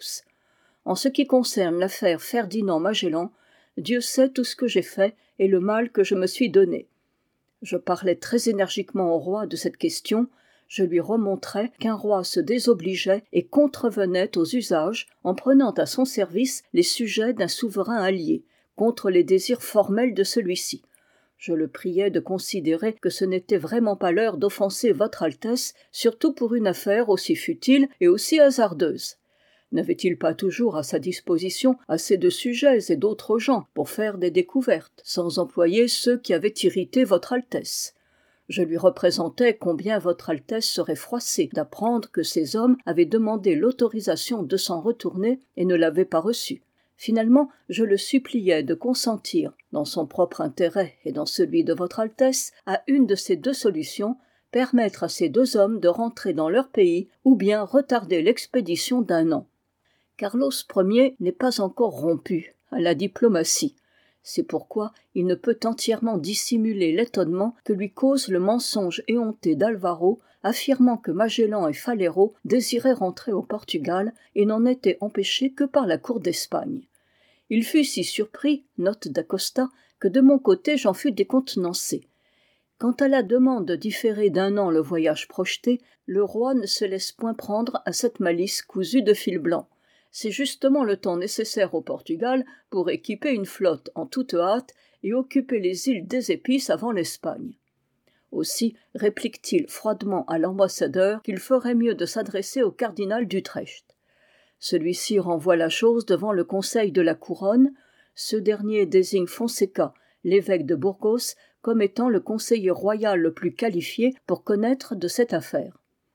S1: En ce qui concerne l'affaire Ferdinand Magellan, Dieu sait tout ce que j'ai fait et le mal que je me suis donné. Je parlais très énergiquement au roi de cette question, je lui remontrai qu'un roi se désobligeait et contrevenait aux usages en prenant à son service les sujets d'un souverain allié, contre les désirs formels de celui-ci. Je le priais de considérer que ce n'était vraiment pas l'heure d'offenser votre Altesse, surtout pour une affaire aussi futile et aussi hasardeuse. N'avait-il pas toujours à sa disposition assez de sujets et d'autres gens pour faire des découvertes, sans employer ceux qui avaient irrité votre Altesse ? Je lui représentais combien votre Altesse serait froissée d'apprendre que ces hommes avaient demandé l'autorisation de s'en retourner et ne l'avaient pas reçue. Finalement, je le suppliais de consentir, dans son propre intérêt et dans celui de votre Altesse, à une de ces deux solutions, permettre à ces deux hommes de rentrer dans leur pays ou bien retarder l'expédition d'un an. Carlos Ier n'est pas encore rompu à la diplomatie. C'est pourquoi il ne peut entièrement dissimuler l'étonnement que lui cause le mensonge éhonté d'Alvaro affirmant que Magellan et Falero désiraient rentrer au Portugal et n'en étaient empêchés que par la cour d'Espagne. Il fut si surpris, note da Costa, que de mon côté j'en fus décontenancé. Quant à la demande de différer d'un an le voyage projeté, le roi ne se laisse point prendre à cette malice cousue de fil blanc. C'est justement le temps nécessaire au Portugal pour équiper une flotte en toute hâte et occuper les îles des Épices avant l'Espagne. Aussi réplique-t-il froidement à l'ambassadeur qu'il ferait mieux de s'adresser au cardinal d'Utrecht. Celui-ci renvoie la chose devant le conseil de la couronne. Ce dernier désigne Fonseca, l'évêque de Burgos, comme étant le conseiller royal le plus qualifié pour connaître de cette affaire.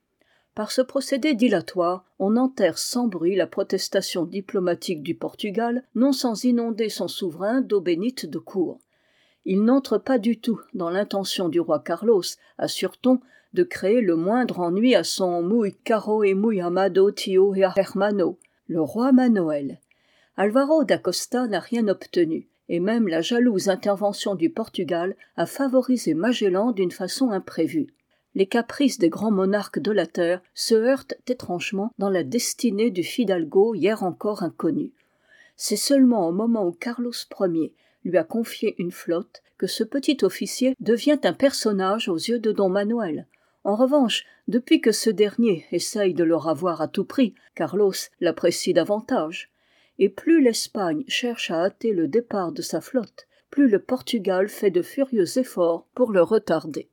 S1: Par ce procédé dilatoire, on enterre sans bruit la protestation diplomatique du Portugal, non sans inonder son souverain d'eau bénite de cour. Il n'entre pas du tout dans l'intention du roi Carlos, assure-t-on, de créer le moindre ennui à son muy caro et muy amado tío y hermano, le roi Manoel. Alvaro da Costa n'a rien obtenu, et même la jalouse intervention du Portugal a favorisé Magellan d'une façon imprévue. Les caprices des grands monarques de la terre se heurtent étrangement dans la destinée du fidalgo hier encore inconnu. C'est seulement au moment où Carlos Ier lui a confié une flotte que ce petit officier devient un personnage aux yeux de don Manuel. En revanche, depuis que ce dernier essaye de le ravoir à tout prix, Carlos l'apprécie davantage. Et plus l'Espagne cherche à hâter le départ de sa flotte, plus le Portugal fait de furieux efforts pour le retarder.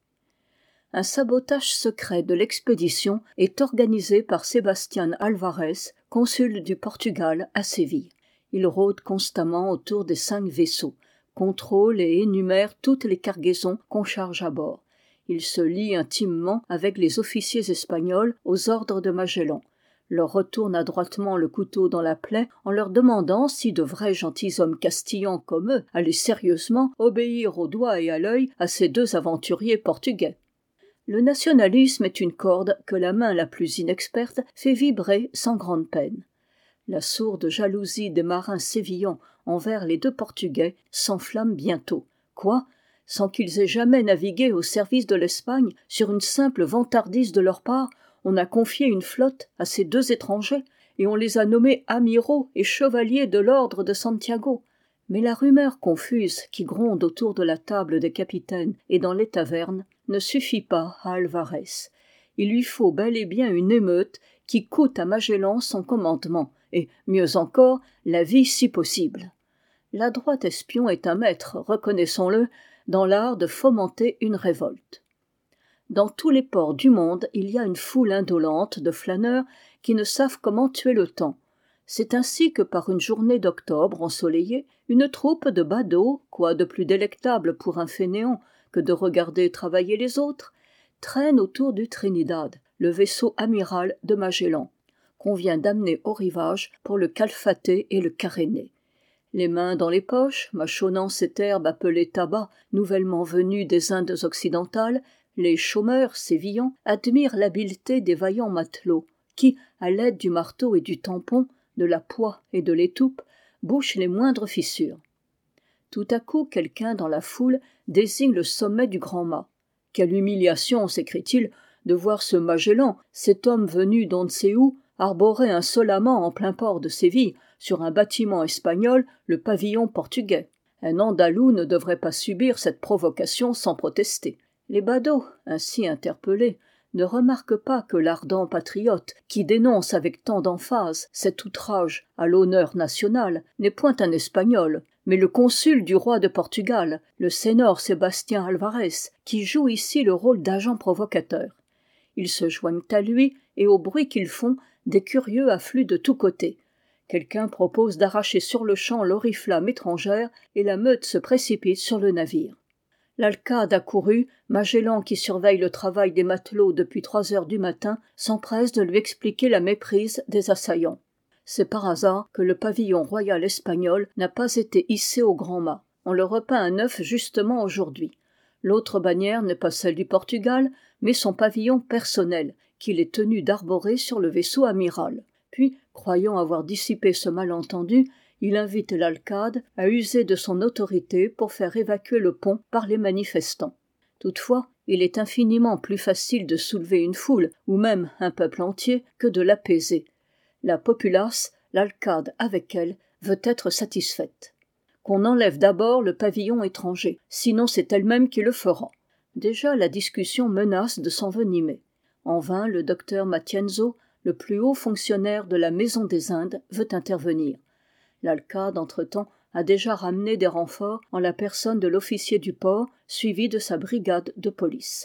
S1: Un sabotage secret de l'expédition est organisé par Sébastien Alvarez, consul du Portugal à Séville. Il rôde constamment autour des cinq vaisseaux, contrôle et énumère toutes les cargaisons qu'on charge à bord. Il se lie intimement avec les officiers espagnols aux ordres de Magellan, leur retourne adroitement le couteau dans la plaie en leur demandant si de vrais gentilshommes castillans comme eux allaient sérieusement obéir au doigt et à l'œil à ces deux aventuriers portugais. Le nationalisme est une corde que la main la plus inexperte fait vibrer sans grande peine. La sourde jalousie des marins sévillans envers les deux Portugais s'enflamme bientôt. Quoi ? Sans qu'ils aient jamais navigué au service de l'Espagne, sur une simple vantardise de leur part, on a confié une flotte à ces deux étrangers et on les a nommés amiraux et chevaliers de l'ordre de Santiago. Mais la rumeur confuse qui gronde autour de la table des capitaines et dans les tavernes ne suffit pas à Alvarez. Il lui faut bel et bien une émeute qui coûte à Magellan son commandement et, mieux encore, la vie si possible. L'adroit espion est un maître, reconnaissons-le, dans l'art de fomenter une révolte. Dans tous les ports du monde, il y a une foule indolente de flâneurs qui ne savent comment tuer le temps. C'est ainsi que par une journée d'octobre ensoleillée, une troupe de badauds, quoi de plus délectable pour un fainéant que de regarder travailler les autres, traîne autour du Trinidad, le vaisseau amiral de Magellan, qu'on vient d'amener au rivage pour le calfater et le caréner. Les mains dans les poches, mâchonnant cette herbe appelée tabac, nouvellement venue des Indes occidentales, les chômeurs sévillans admirent l'habileté des vaillants matelots qui, à l'aide du marteau et du tampon, de la poix et de l'étoupe, bouchent les moindres fissures. Tout à coup, quelqu'un dans la foule désigne le sommet du grand mât. « Quelle humiliation, s'écrie-t-il, de voir ce Magellan, cet homme venu d'on ne sait où, arborer insolemment en plein port de Séville, sur un bâtiment espagnol, le pavillon portugais. Un Andalou ne devrait pas subir cette provocation sans protester. » Les badauds, ainsi interpellés, ne remarquent pas que l'ardent patriote qui dénonce avec tant d'emphase cet outrage à l'honneur national n'est point un Espagnol, mais le consul du roi de Portugal, le sénor Sébastien Alvarez, qui joue ici le rôle d'agent provocateur. Ils se joignent à lui, et au bruit qu'ils font, des curieux affluent de tous côtés. Quelqu'un propose d'arracher sur-le-champ l'oriflamme étrangère, et la meute se précipite sur le navire. L'alcade accourut, Magellan qui surveille le travail des matelots depuis trois heures du matin, s'empresse de lui expliquer la méprise des assaillants. C'est par hasard que le pavillon royal espagnol n'a pas été hissé au grand mât. On le repeint à neuf justement aujourd'hui. L'autre bannière n'est pas celle du Portugal, mais son pavillon personnel, qu'il est tenu d'arborer sur le vaisseau amiral. Puis, croyant avoir dissipé ce malentendu, il invite l'alcade à user de son autorité pour faire évacuer le pont par les manifestants. Toutefois, il est infiniment plus facile de soulever une foule, ou même un peuple entier, que de l'apaiser. La populace, l'alcade avec elle, veut être satisfaite. Qu'on enlève d'abord le pavillon étranger, sinon c'est elle-même qui le fera. Déjà la discussion menace de s'envenimer. En vain le docteur Matienzo, le plus haut fonctionnaire de la Maison des Indes, veut intervenir. L'alcade, entre-temps, a déjà ramené des renforts en la personne de l'officier du port, suivi de sa brigade de police.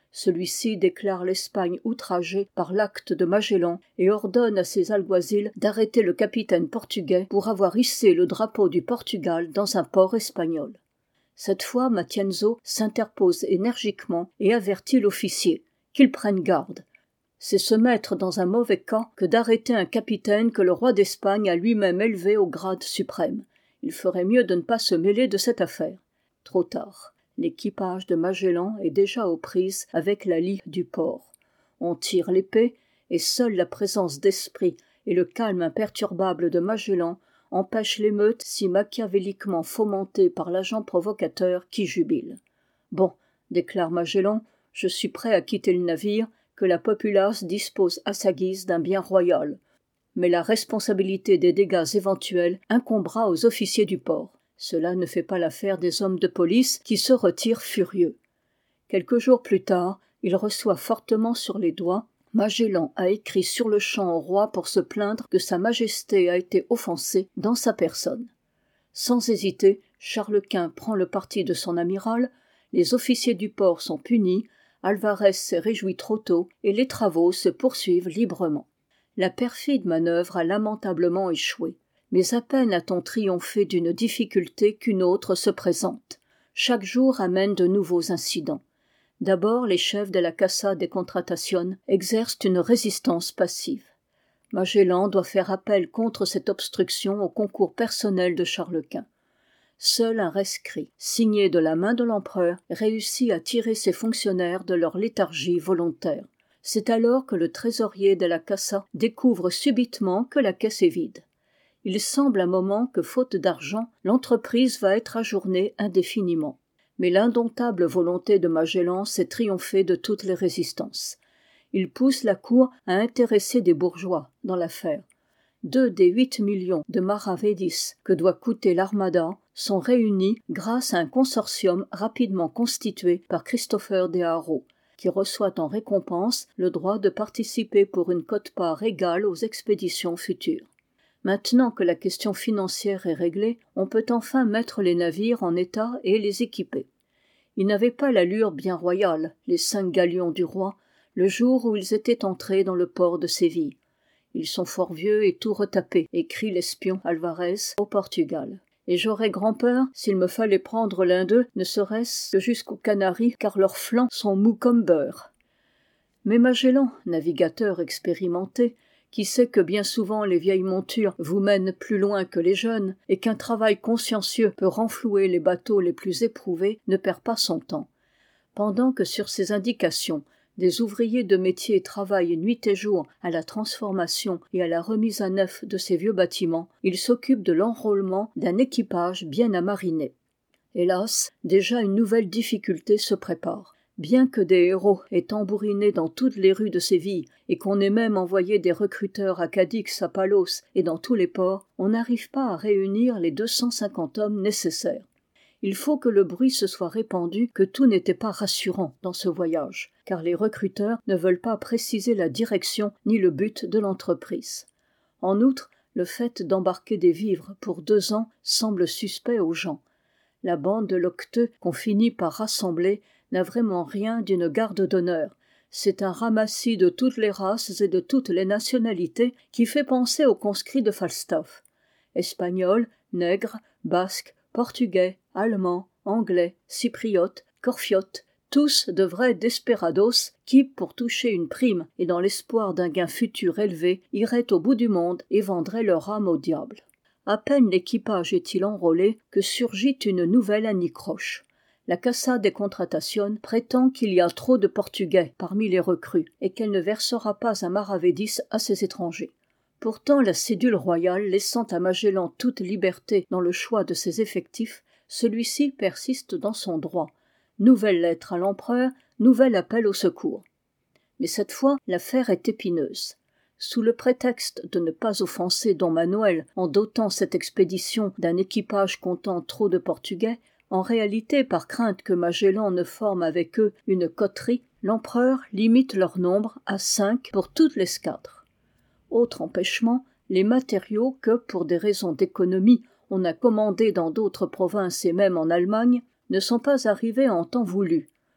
S1: Celui-ci déclare l'Espagne outragée par l'acte de Magellan et ordonne à ses alguazils d'arrêter le capitaine portugais pour avoir hissé le drapeau du Portugal dans un port espagnol. Cette fois, Matienzo s'interpose énergiquement et avertit l'officier qu'il prenne garde. C'est se mettre dans un mauvais cas que d'arrêter un capitaine que le roi d'Espagne a lui-même élevé au grade suprême. Il ferait mieux de ne pas se mêler de cette affaire. Trop tard. L'équipage de Magellan est déjà aux prises avec la lie du port. On tire l'épée, et seule la présence d'esprit et le calme imperturbable de Magellan empêchent l'émeute si machiavéliquement fomentée par l'agent provocateur qui jubile. « Bon, déclare Magellan, je suis prêt à quitter le navire, que la populace dispose à sa guise d'un bien royal. Mais la responsabilité des dégâts éventuels incombera aux officiers du port. Cela ne fait pas l'affaire des hommes de police qui se retirent furieux. » Quelques jours plus tard, il reçoit fortement sur les doigts. Magellan a écrit sur-le-champ au roi pour se plaindre que sa majesté a été offensée dans sa personne. Sans hésiter, Charles Quint prend le parti de son amiral, les officiers du port sont punis, Alvarez s'est réjoui trop tôt et les travaux se poursuivent librement. La perfide manœuvre a lamentablement échoué. Mais à peine a-t-on triomphé d'une difficulté qu'une autre se présente. Chaque jour amène de nouveaux incidents. D'abord, les chefs de la Casa de Contratación exercent une résistance passive. Magellan doit faire appel contre cette obstruction au concours personnel de Charles Quint. Seul un rescrit, signé de la main de l'empereur, réussit à tirer ses fonctionnaires de leur léthargie volontaire. C'est alors que le trésorier de la Casa découvre subitement que la caisse est vide. Il semble un moment que, faute d'argent, l'entreprise va être ajournée indéfiniment. Mais l'indomptable volonté de Magellan sait triompher de toutes les résistances. Il pousse la cour à intéresser des bourgeois dans l'affaire. Deux des huit millions de maravédis que doit coûter l'armada sont réunis grâce à un consortium rapidement constitué par Christopher de Haro, qui reçoit en récompense le droit de participer pour une quote-part égale aux expéditions futures. Maintenant que la question financière est réglée, on peut enfin mettre les navires en état et les équiper. Ils n'avaient pas l'allure bien royale, les cinq galions du roi, le jour où ils étaient entrés dans le port de Séville. Ils sont fort vieux et tout retapés, écrit l'espion Alvarez au Portugal. Et j'aurais grand-peur s'il me fallait prendre l'un d'eux, ne serait-ce que jusqu'aux Canaries, car leurs flancs sont mous comme beurre. Mais Magellan, navigateur expérimenté, qui sait que bien souvent les vieilles montures vous mènent plus loin que les jeunes, et qu'un travail consciencieux peut renflouer les bateaux les plus éprouvés, ne perd pas son temps. Pendant que sur ses indications, des ouvriers de métier travaillent nuit et jour à la transformation et à la remise à neuf de ces vieux bâtiments, il s'occupe de l'enrôlement d'un équipage bien amariné. Hélas, déjà une nouvelle difficulté se prépare. Bien que des héros aient tambouriné dans toutes les rues de Séville et qu'on ait même envoyé des recruteurs à Cadix, à Palos et dans tous les ports, on n'arrive pas à réunir les deux cent cinquante hommes nécessaires. Il faut que le bruit se soit répandu que tout n'était pas rassurant dans ce voyage, car les recruteurs ne veulent pas préciser la direction ni le but de l'entreprise. En outre, le fait d'embarquer des vivres pour deux ans semble suspect aux gens. La bande de loqueteux qu'on finit par rassembler n'a vraiment rien d'une garde d'honneur. C'est un ramassis de toutes les races et de toutes les nationalités qui fait penser aux conscrits de Falstaff. Espagnols, nègres, basques, portugais, allemands, anglais, cypriotes, corfiotes, tous de vrais desperados qui, pour toucher une prime et dans l'espoir d'un gain futur élevé, iraient au bout du monde et vendraient leur âme au diable. À peine l'équipage est-il enrôlé que surgit une nouvelle anicroche. La Casa de Contratación prétend qu'il y a trop de Portugais parmi les recrues et qu'elle ne versera pas un maravédis à ces étrangers. Pourtant, la cédule royale laissant à Magellan toute liberté dans le choix de ses effectifs, celui-ci persiste dans son droit. Nouvelle lettre à l'empereur, nouvel appel au secours. Mais cette fois, l'affaire est épineuse. Sous le prétexte de ne pas offenser Don Manuel en dotant cette expédition d'un équipage comptant trop de Portugais, en réalité par crainte que Magellan ne forme avec eux une coterie, l'empereur limite leur nombre à cinq pour toute l'escadre. Autre empêchement, les matériaux que, pour des raisons d'économie, on a commandés dans d'autres provinces et même en Allemagne, ne sont pas arrivés en temps voulu.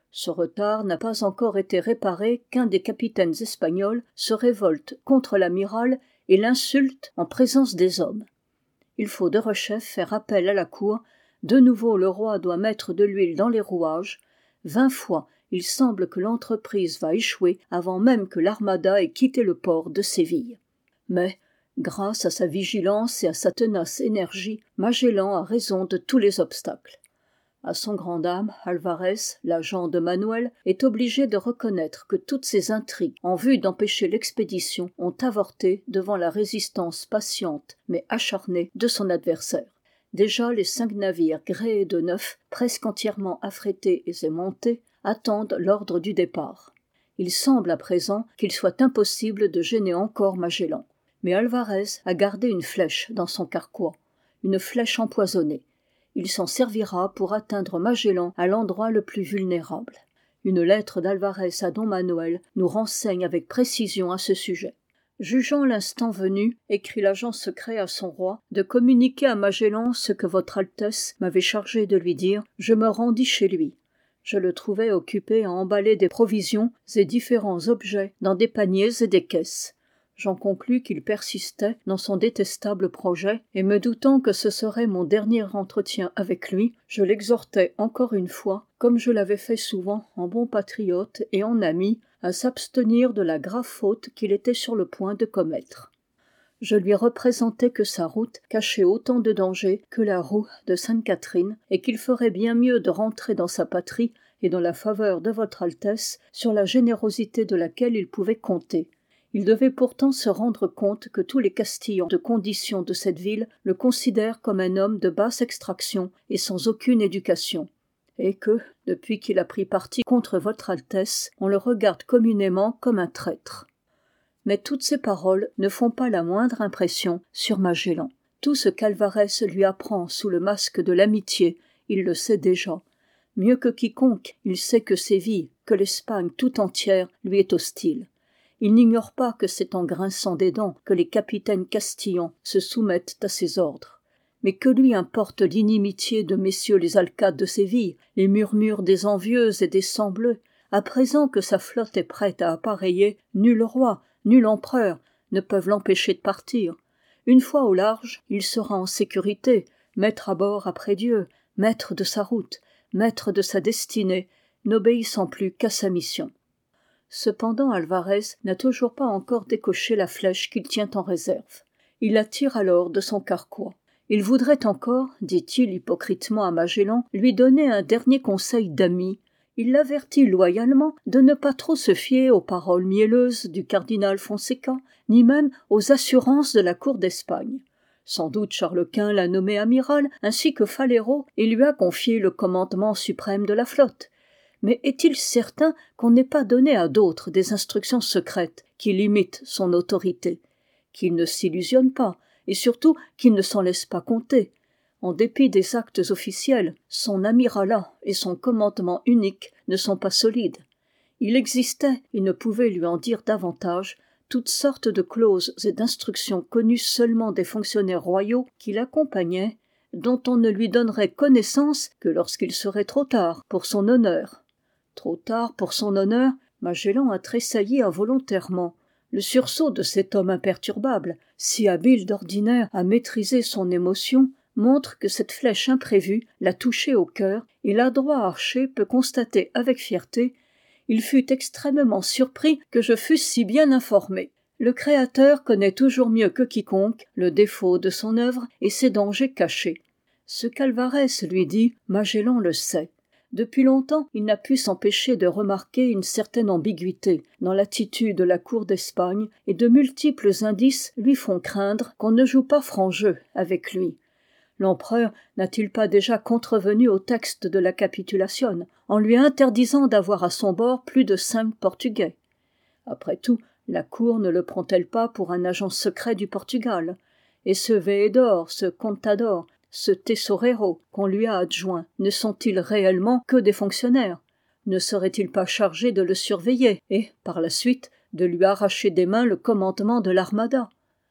S1: Ce retard n'a pas encore été réparé qu'un des capitaines espagnols se révolte contre l'amiral et l'insulte en présence des hommes. Il faut derechef faire appel à la cour, de nouveau le roi doit mettre de l'huile dans les rouages, vingt fois il semble que l'entreprise va échouer avant même que l'armada ait quitté le port de Séville. Mais, grâce à sa vigilance et à sa tenace énergie, Magellan a raison de tous les obstacles. À son grand dam, Alvarez, l'agent de Manuel, est obligé de reconnaître que toutes ses intrigues en vue d'empêcher l'expédition ont avorté devant la résistance patiente mais acharnée de son adversaire. Déjà les cinq navires gréés de neuf, presque entièrement affrétés et aimantés, attendent l'ordre du départ. Il semble à présent qu'il soit impossible de gêner encore Magellan. Mais Alvarez a gardé une flèche dans son carquois, une flèche empoisonnée. Il s'en servira pour atteindre Magellan à l'endroit le plus vulnérable. Une lettre d'Alvarez à Don Manuel nous renseigne avec précision à ce sujet. Jugeant l'instant venu, écrit l'agent secret à son roi, de communiquer à Magellan ce que votre Altesse m'avait chargé de lui dire, je me rendis chez lui. Je le trouvai occupé à emballer des provisions et différents objets dans des paniers et des caisses. J'en conclus qu'il persistait dans son détestable projet, et me doutant que ce serait mon dernier entretien avec lui, je l'exhortai encore une fois, comme je l'avais fait souvent en bon patriote et en ami, à s'abstenir de la grave faute qu'il était sur le point de commettre. Je lui représentai que sa route cachait autant de dangers que la roue de Sainte-Catherine, et qu'il ferait bien mieux de rentrer dans sa patrie et dans la faveur de votre Altesse, sur la générosité de laquelle il pouvait compter. Il devait pourtant se rendre compte que tous les Castillans de condition de cette ville le considèrent comme un homme de basse extraction et sans aucune éducation, et que, depuis qu'il a pris parti contre votre Altesse, on le regarde communément comme un traître. Mais toutes ces paroles ne font pas la moindre impression sur Magellan. Tout ce qu'Alvarez lui apprend sous le masque de l'amitié, il le sait déjà. Mieux que quiconque, il sait que Séville, que l'Espagne tout entière lui est hostile. Il n'ignore pas que c'est en grinçant des dents que les capitaines castillans se soumettent à ses ordres. Mais que lui importe l'inimitié de messieurs les alcades de Séville, les murmures des envieux et des sang-bleus, à présent que sa flotte est prête à appareiller, nul roi, nul empereur ne peuvent l'empêcher de partir. Une fois au large, il sera en sécurité, maître à bord après Dieu, maître de sa route, maître de sa destinée, n'obéissant plus qu'à sa mission. Cependant Alvarez n'a toujours pas encore décoché la flèche qu'il tient en réserve. Il la tire alors de son carquois. Il voudrait encore, dit-il hypocritement à Magellan, lui donner un dernier conseil d'ami. Il l'avertit loyalement de ne pas trop se fier aux paroles mielleuses du cardinal Fonseca, ni même aux assurances de la cour d'Espagne. Sans doute Charles Quint l'a nommé amiral, ainsi que Falero, et lui a confié le commandement suprême de la flotte. Mais est-il certain qu'on n'ait pas donné à d'autres des instructions secrètes qui limitent son autorité, qu'il ne s'illusionne pas, et surtout qu'il ne s'en laisse pas compter? En dépit des actes officiels, son amiralat et son commandement unique ne sont pas solides. Il existait, et ne pouvait lui en dire davantage, toutes sortes de clauses et d'instructions connues seulement des fonctionnaires royaux qui l'accompagnaient, dont on ne lui donnerait connaissance que lorsqu'il serait trop tard pour son honneur. Trop tard pour son honneur, Magellan a tressailli involontairement. Le sursaut de cet homme imperturbable, si habile d'ordinaire à maîtriser son émotion, montre que cette flèche imprévue l'a touché au cœur, et l'adroit archer peut constater avec fierté « Il fut extrêmement surpris que je fusse si bien informé. Le Créateur connaît toujours mieux que quiconque le défaut de son œuvre et ses dangers cachés. Ce qu'Alvarez lui dit, Magellan le sait. Depuis longtemps, il n'a pu s'empêcher de remarquer une certaine ambiguïté dans l'attitude de la cour d'Espagne, et de multiples indices lui font craindre qu'on ne joue pas franc jeu avec lui. L'empereur n'a-t-il pas déjà contrevenu au texte de la capitulation, en lui interdisant d'avoir à son bord plus de cinq Portugais? Après tout, la cour ne le prend-elle pas pour un agent secret du Portugal? Et ce veedor, ce contador, ce tesorero qu'on lui a adjoint, ne sont-ils réellement que des fonctionnaires? Ne serait-il pas chargé de le surveiller et, par la suite, de lui arracher des mains le commandement de l'armada?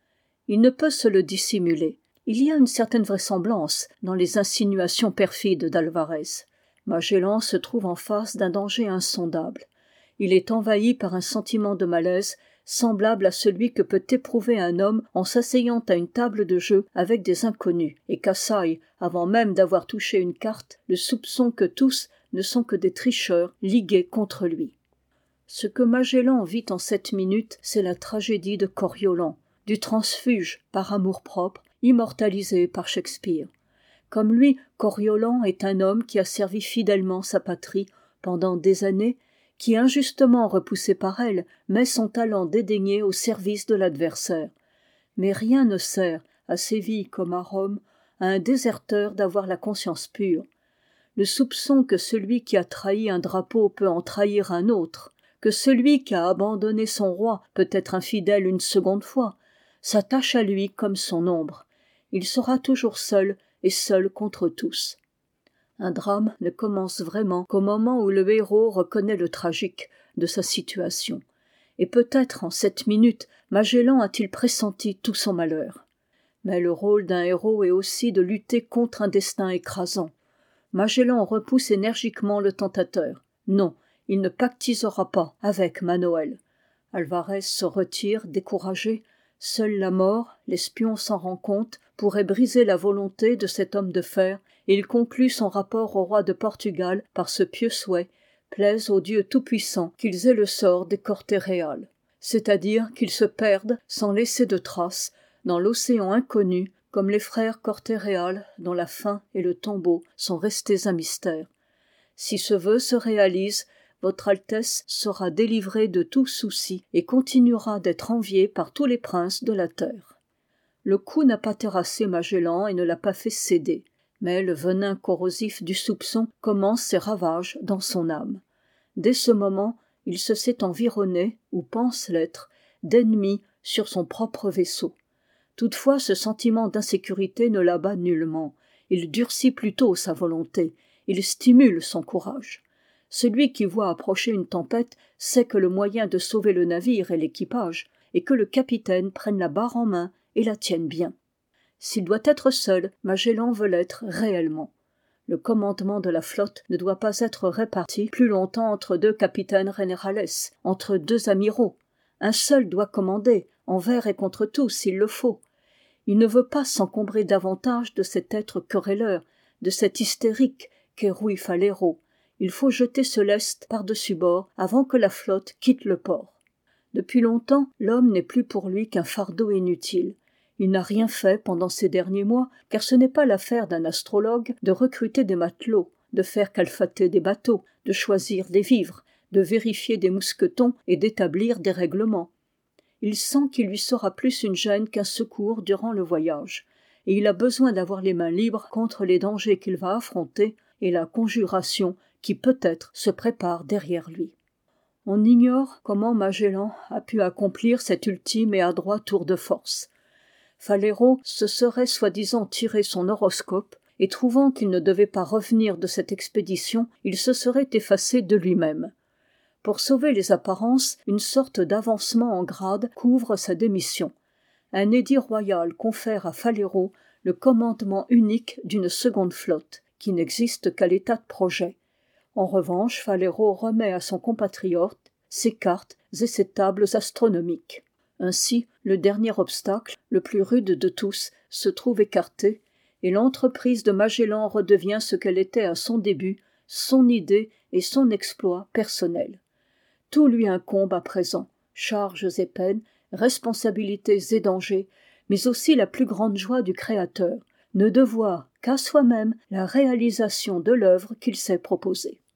S1: Il ne peut se le dissimuler. Il y a une certaine vraisemblance dans les insinuations perfides d'Alvarez. Magellan se trouve en face d'un danger insondable. Il est envahi par un sentiment de malaise semblable à celui que peut éprouver un homme en s'asseyant à une table de jeu avec des inconnus et qu'assaille, avant même d'avoir touché une carte, le soupçon que tous ne sont que des tricheurs ligués contre lui. Ce que Magellan vit en cette minute, c'est la tragédie de Coriolan, du transfuge par amour-propre, immortalisé par Shakespeare. Comme lui, Coriolan est un homme qui a servi fidèlement sa patrie pendant des années, qui, injustement repoussé par elle, met son talent dédaigné au service de l'adversaire. Mais rien ne sert, à Séville comme à Rome, à un déserteur d'avoir la conscience pure. Le soupçon que celui qui a trahi un drapeau peut en trahir un autre, que celui qui a abandonné son roi peut être infidèle une seconde fois, s'attache à lui comme son ombre. Il sera toujours seul et seul contre tous. Un drame ne commence vraiment qu'au moment où le héros reconnaît le tragique de sa situation. Et peut-être en cette minute, Magellan a-t-il pressenti tout son malheur. Mais le rôle d'un héros est aussi de lutter contre un destin écrasant. Magellan repousse énergiquement le tentateur. Non, il ne pactisera pas avec Manoel. Alvarez se retire, découragé. Seule la mort, l'espion s'en rend compte, pourrait briser la volonté de cet homme de fer, et il conclut son rapport au roi de Portugal par ce pieux souhait, plaise au Dieu tout-puissant qu'ils aient le sort des Cortes Reales, c'est-à-dire qu'ils se perdent sans laisser de traces dans l'océan inconnu, comme les frères Cortes Reales dont la fin et le tombeau sont restés un mystère. Si ce vœu se réalise, Votre Altesse sera délivrée de tout souci et continuera d'être enviée par tous les princes de la terre. Le coup n'a pas terrassé Magellan et ne l'a pas fait céder, mais le venin corrosif du soupçon commence ses ravages dans son âme. Dès ce moment, il se sait environné, ou pense l'être, d'ennemis sur son propre vaisseau. Toutefois, ce sentiment d'insécurité ne l'abat nullement. Il durcit plutôt sa volonté, il stimule son courage. Celui qui voit approcher une tempête sait que le moyen de sauver le navire est l'équipage, et que le capitaine prenne la barre en main et la tienne bien. S'il doit être seul, Magellan veut l'être réellement. Le commandement de la flotte ne doit pas être réparti plus longtemps entre deux capitaines générales, entre deux amiraux. Un seul doit commander, envers et contre tous s'il le faut. Il ne veut pas s'encombrer davantage de cet être querelleur, de cet hystérique qu'est Rui Falero. Il faut jeter ce lest par-dessus bord avant que la flotte quitte le port. Depuis longtemps, l'homme n'est plus pour lui qu'un fardeau inutile. Il n'a rien fait pendant ces derniers mois, car ce n'est pas l'affaire d'un astrologue de recruter des matelots, de faire calfater des bateaux, de choisir des vivres, de vérifier des mousquetons et d'établir des règlements. Il sent qu'il lui sera plus une gêne qu'un secours durant le voyage, et il a besoin d'avoir les mains libres contre les dangers qu'il va affronter et la conjuration qui peut-être se prépare derrière lui. On ignore comment Magellan a pu accomplir cet ultime et adroit tour de force. Falero se serait soi-disant tiré son horoscope, et trouvant qu'il ne devait pas revenir de cette expédition, il se serait effacé de lui-même. Pour sauver les apparences, une sorte d'avancement en grade couvre sa démission. Un édit royal confère à Falero le commandement unique d'une seconde flotte, qui n'existe qu'à l'état de projet. En revanche, Falero remet à son compatriote ses cartes et ses tables astronomiques. Ainsi, le dernier obstacle, le plus rude de tous, se trouve écarté, et l'entreprise de Magellan redevient ce qu'elle était à son début, son idée et son exploit personnel. Tout lui incombe à présent, charges et peines, responsabilités et dangers, mais aussi la plus grande joie du créateur, ne devoir qu'à soi-même la réalisation de l'œuvre qu'il s'est proposée.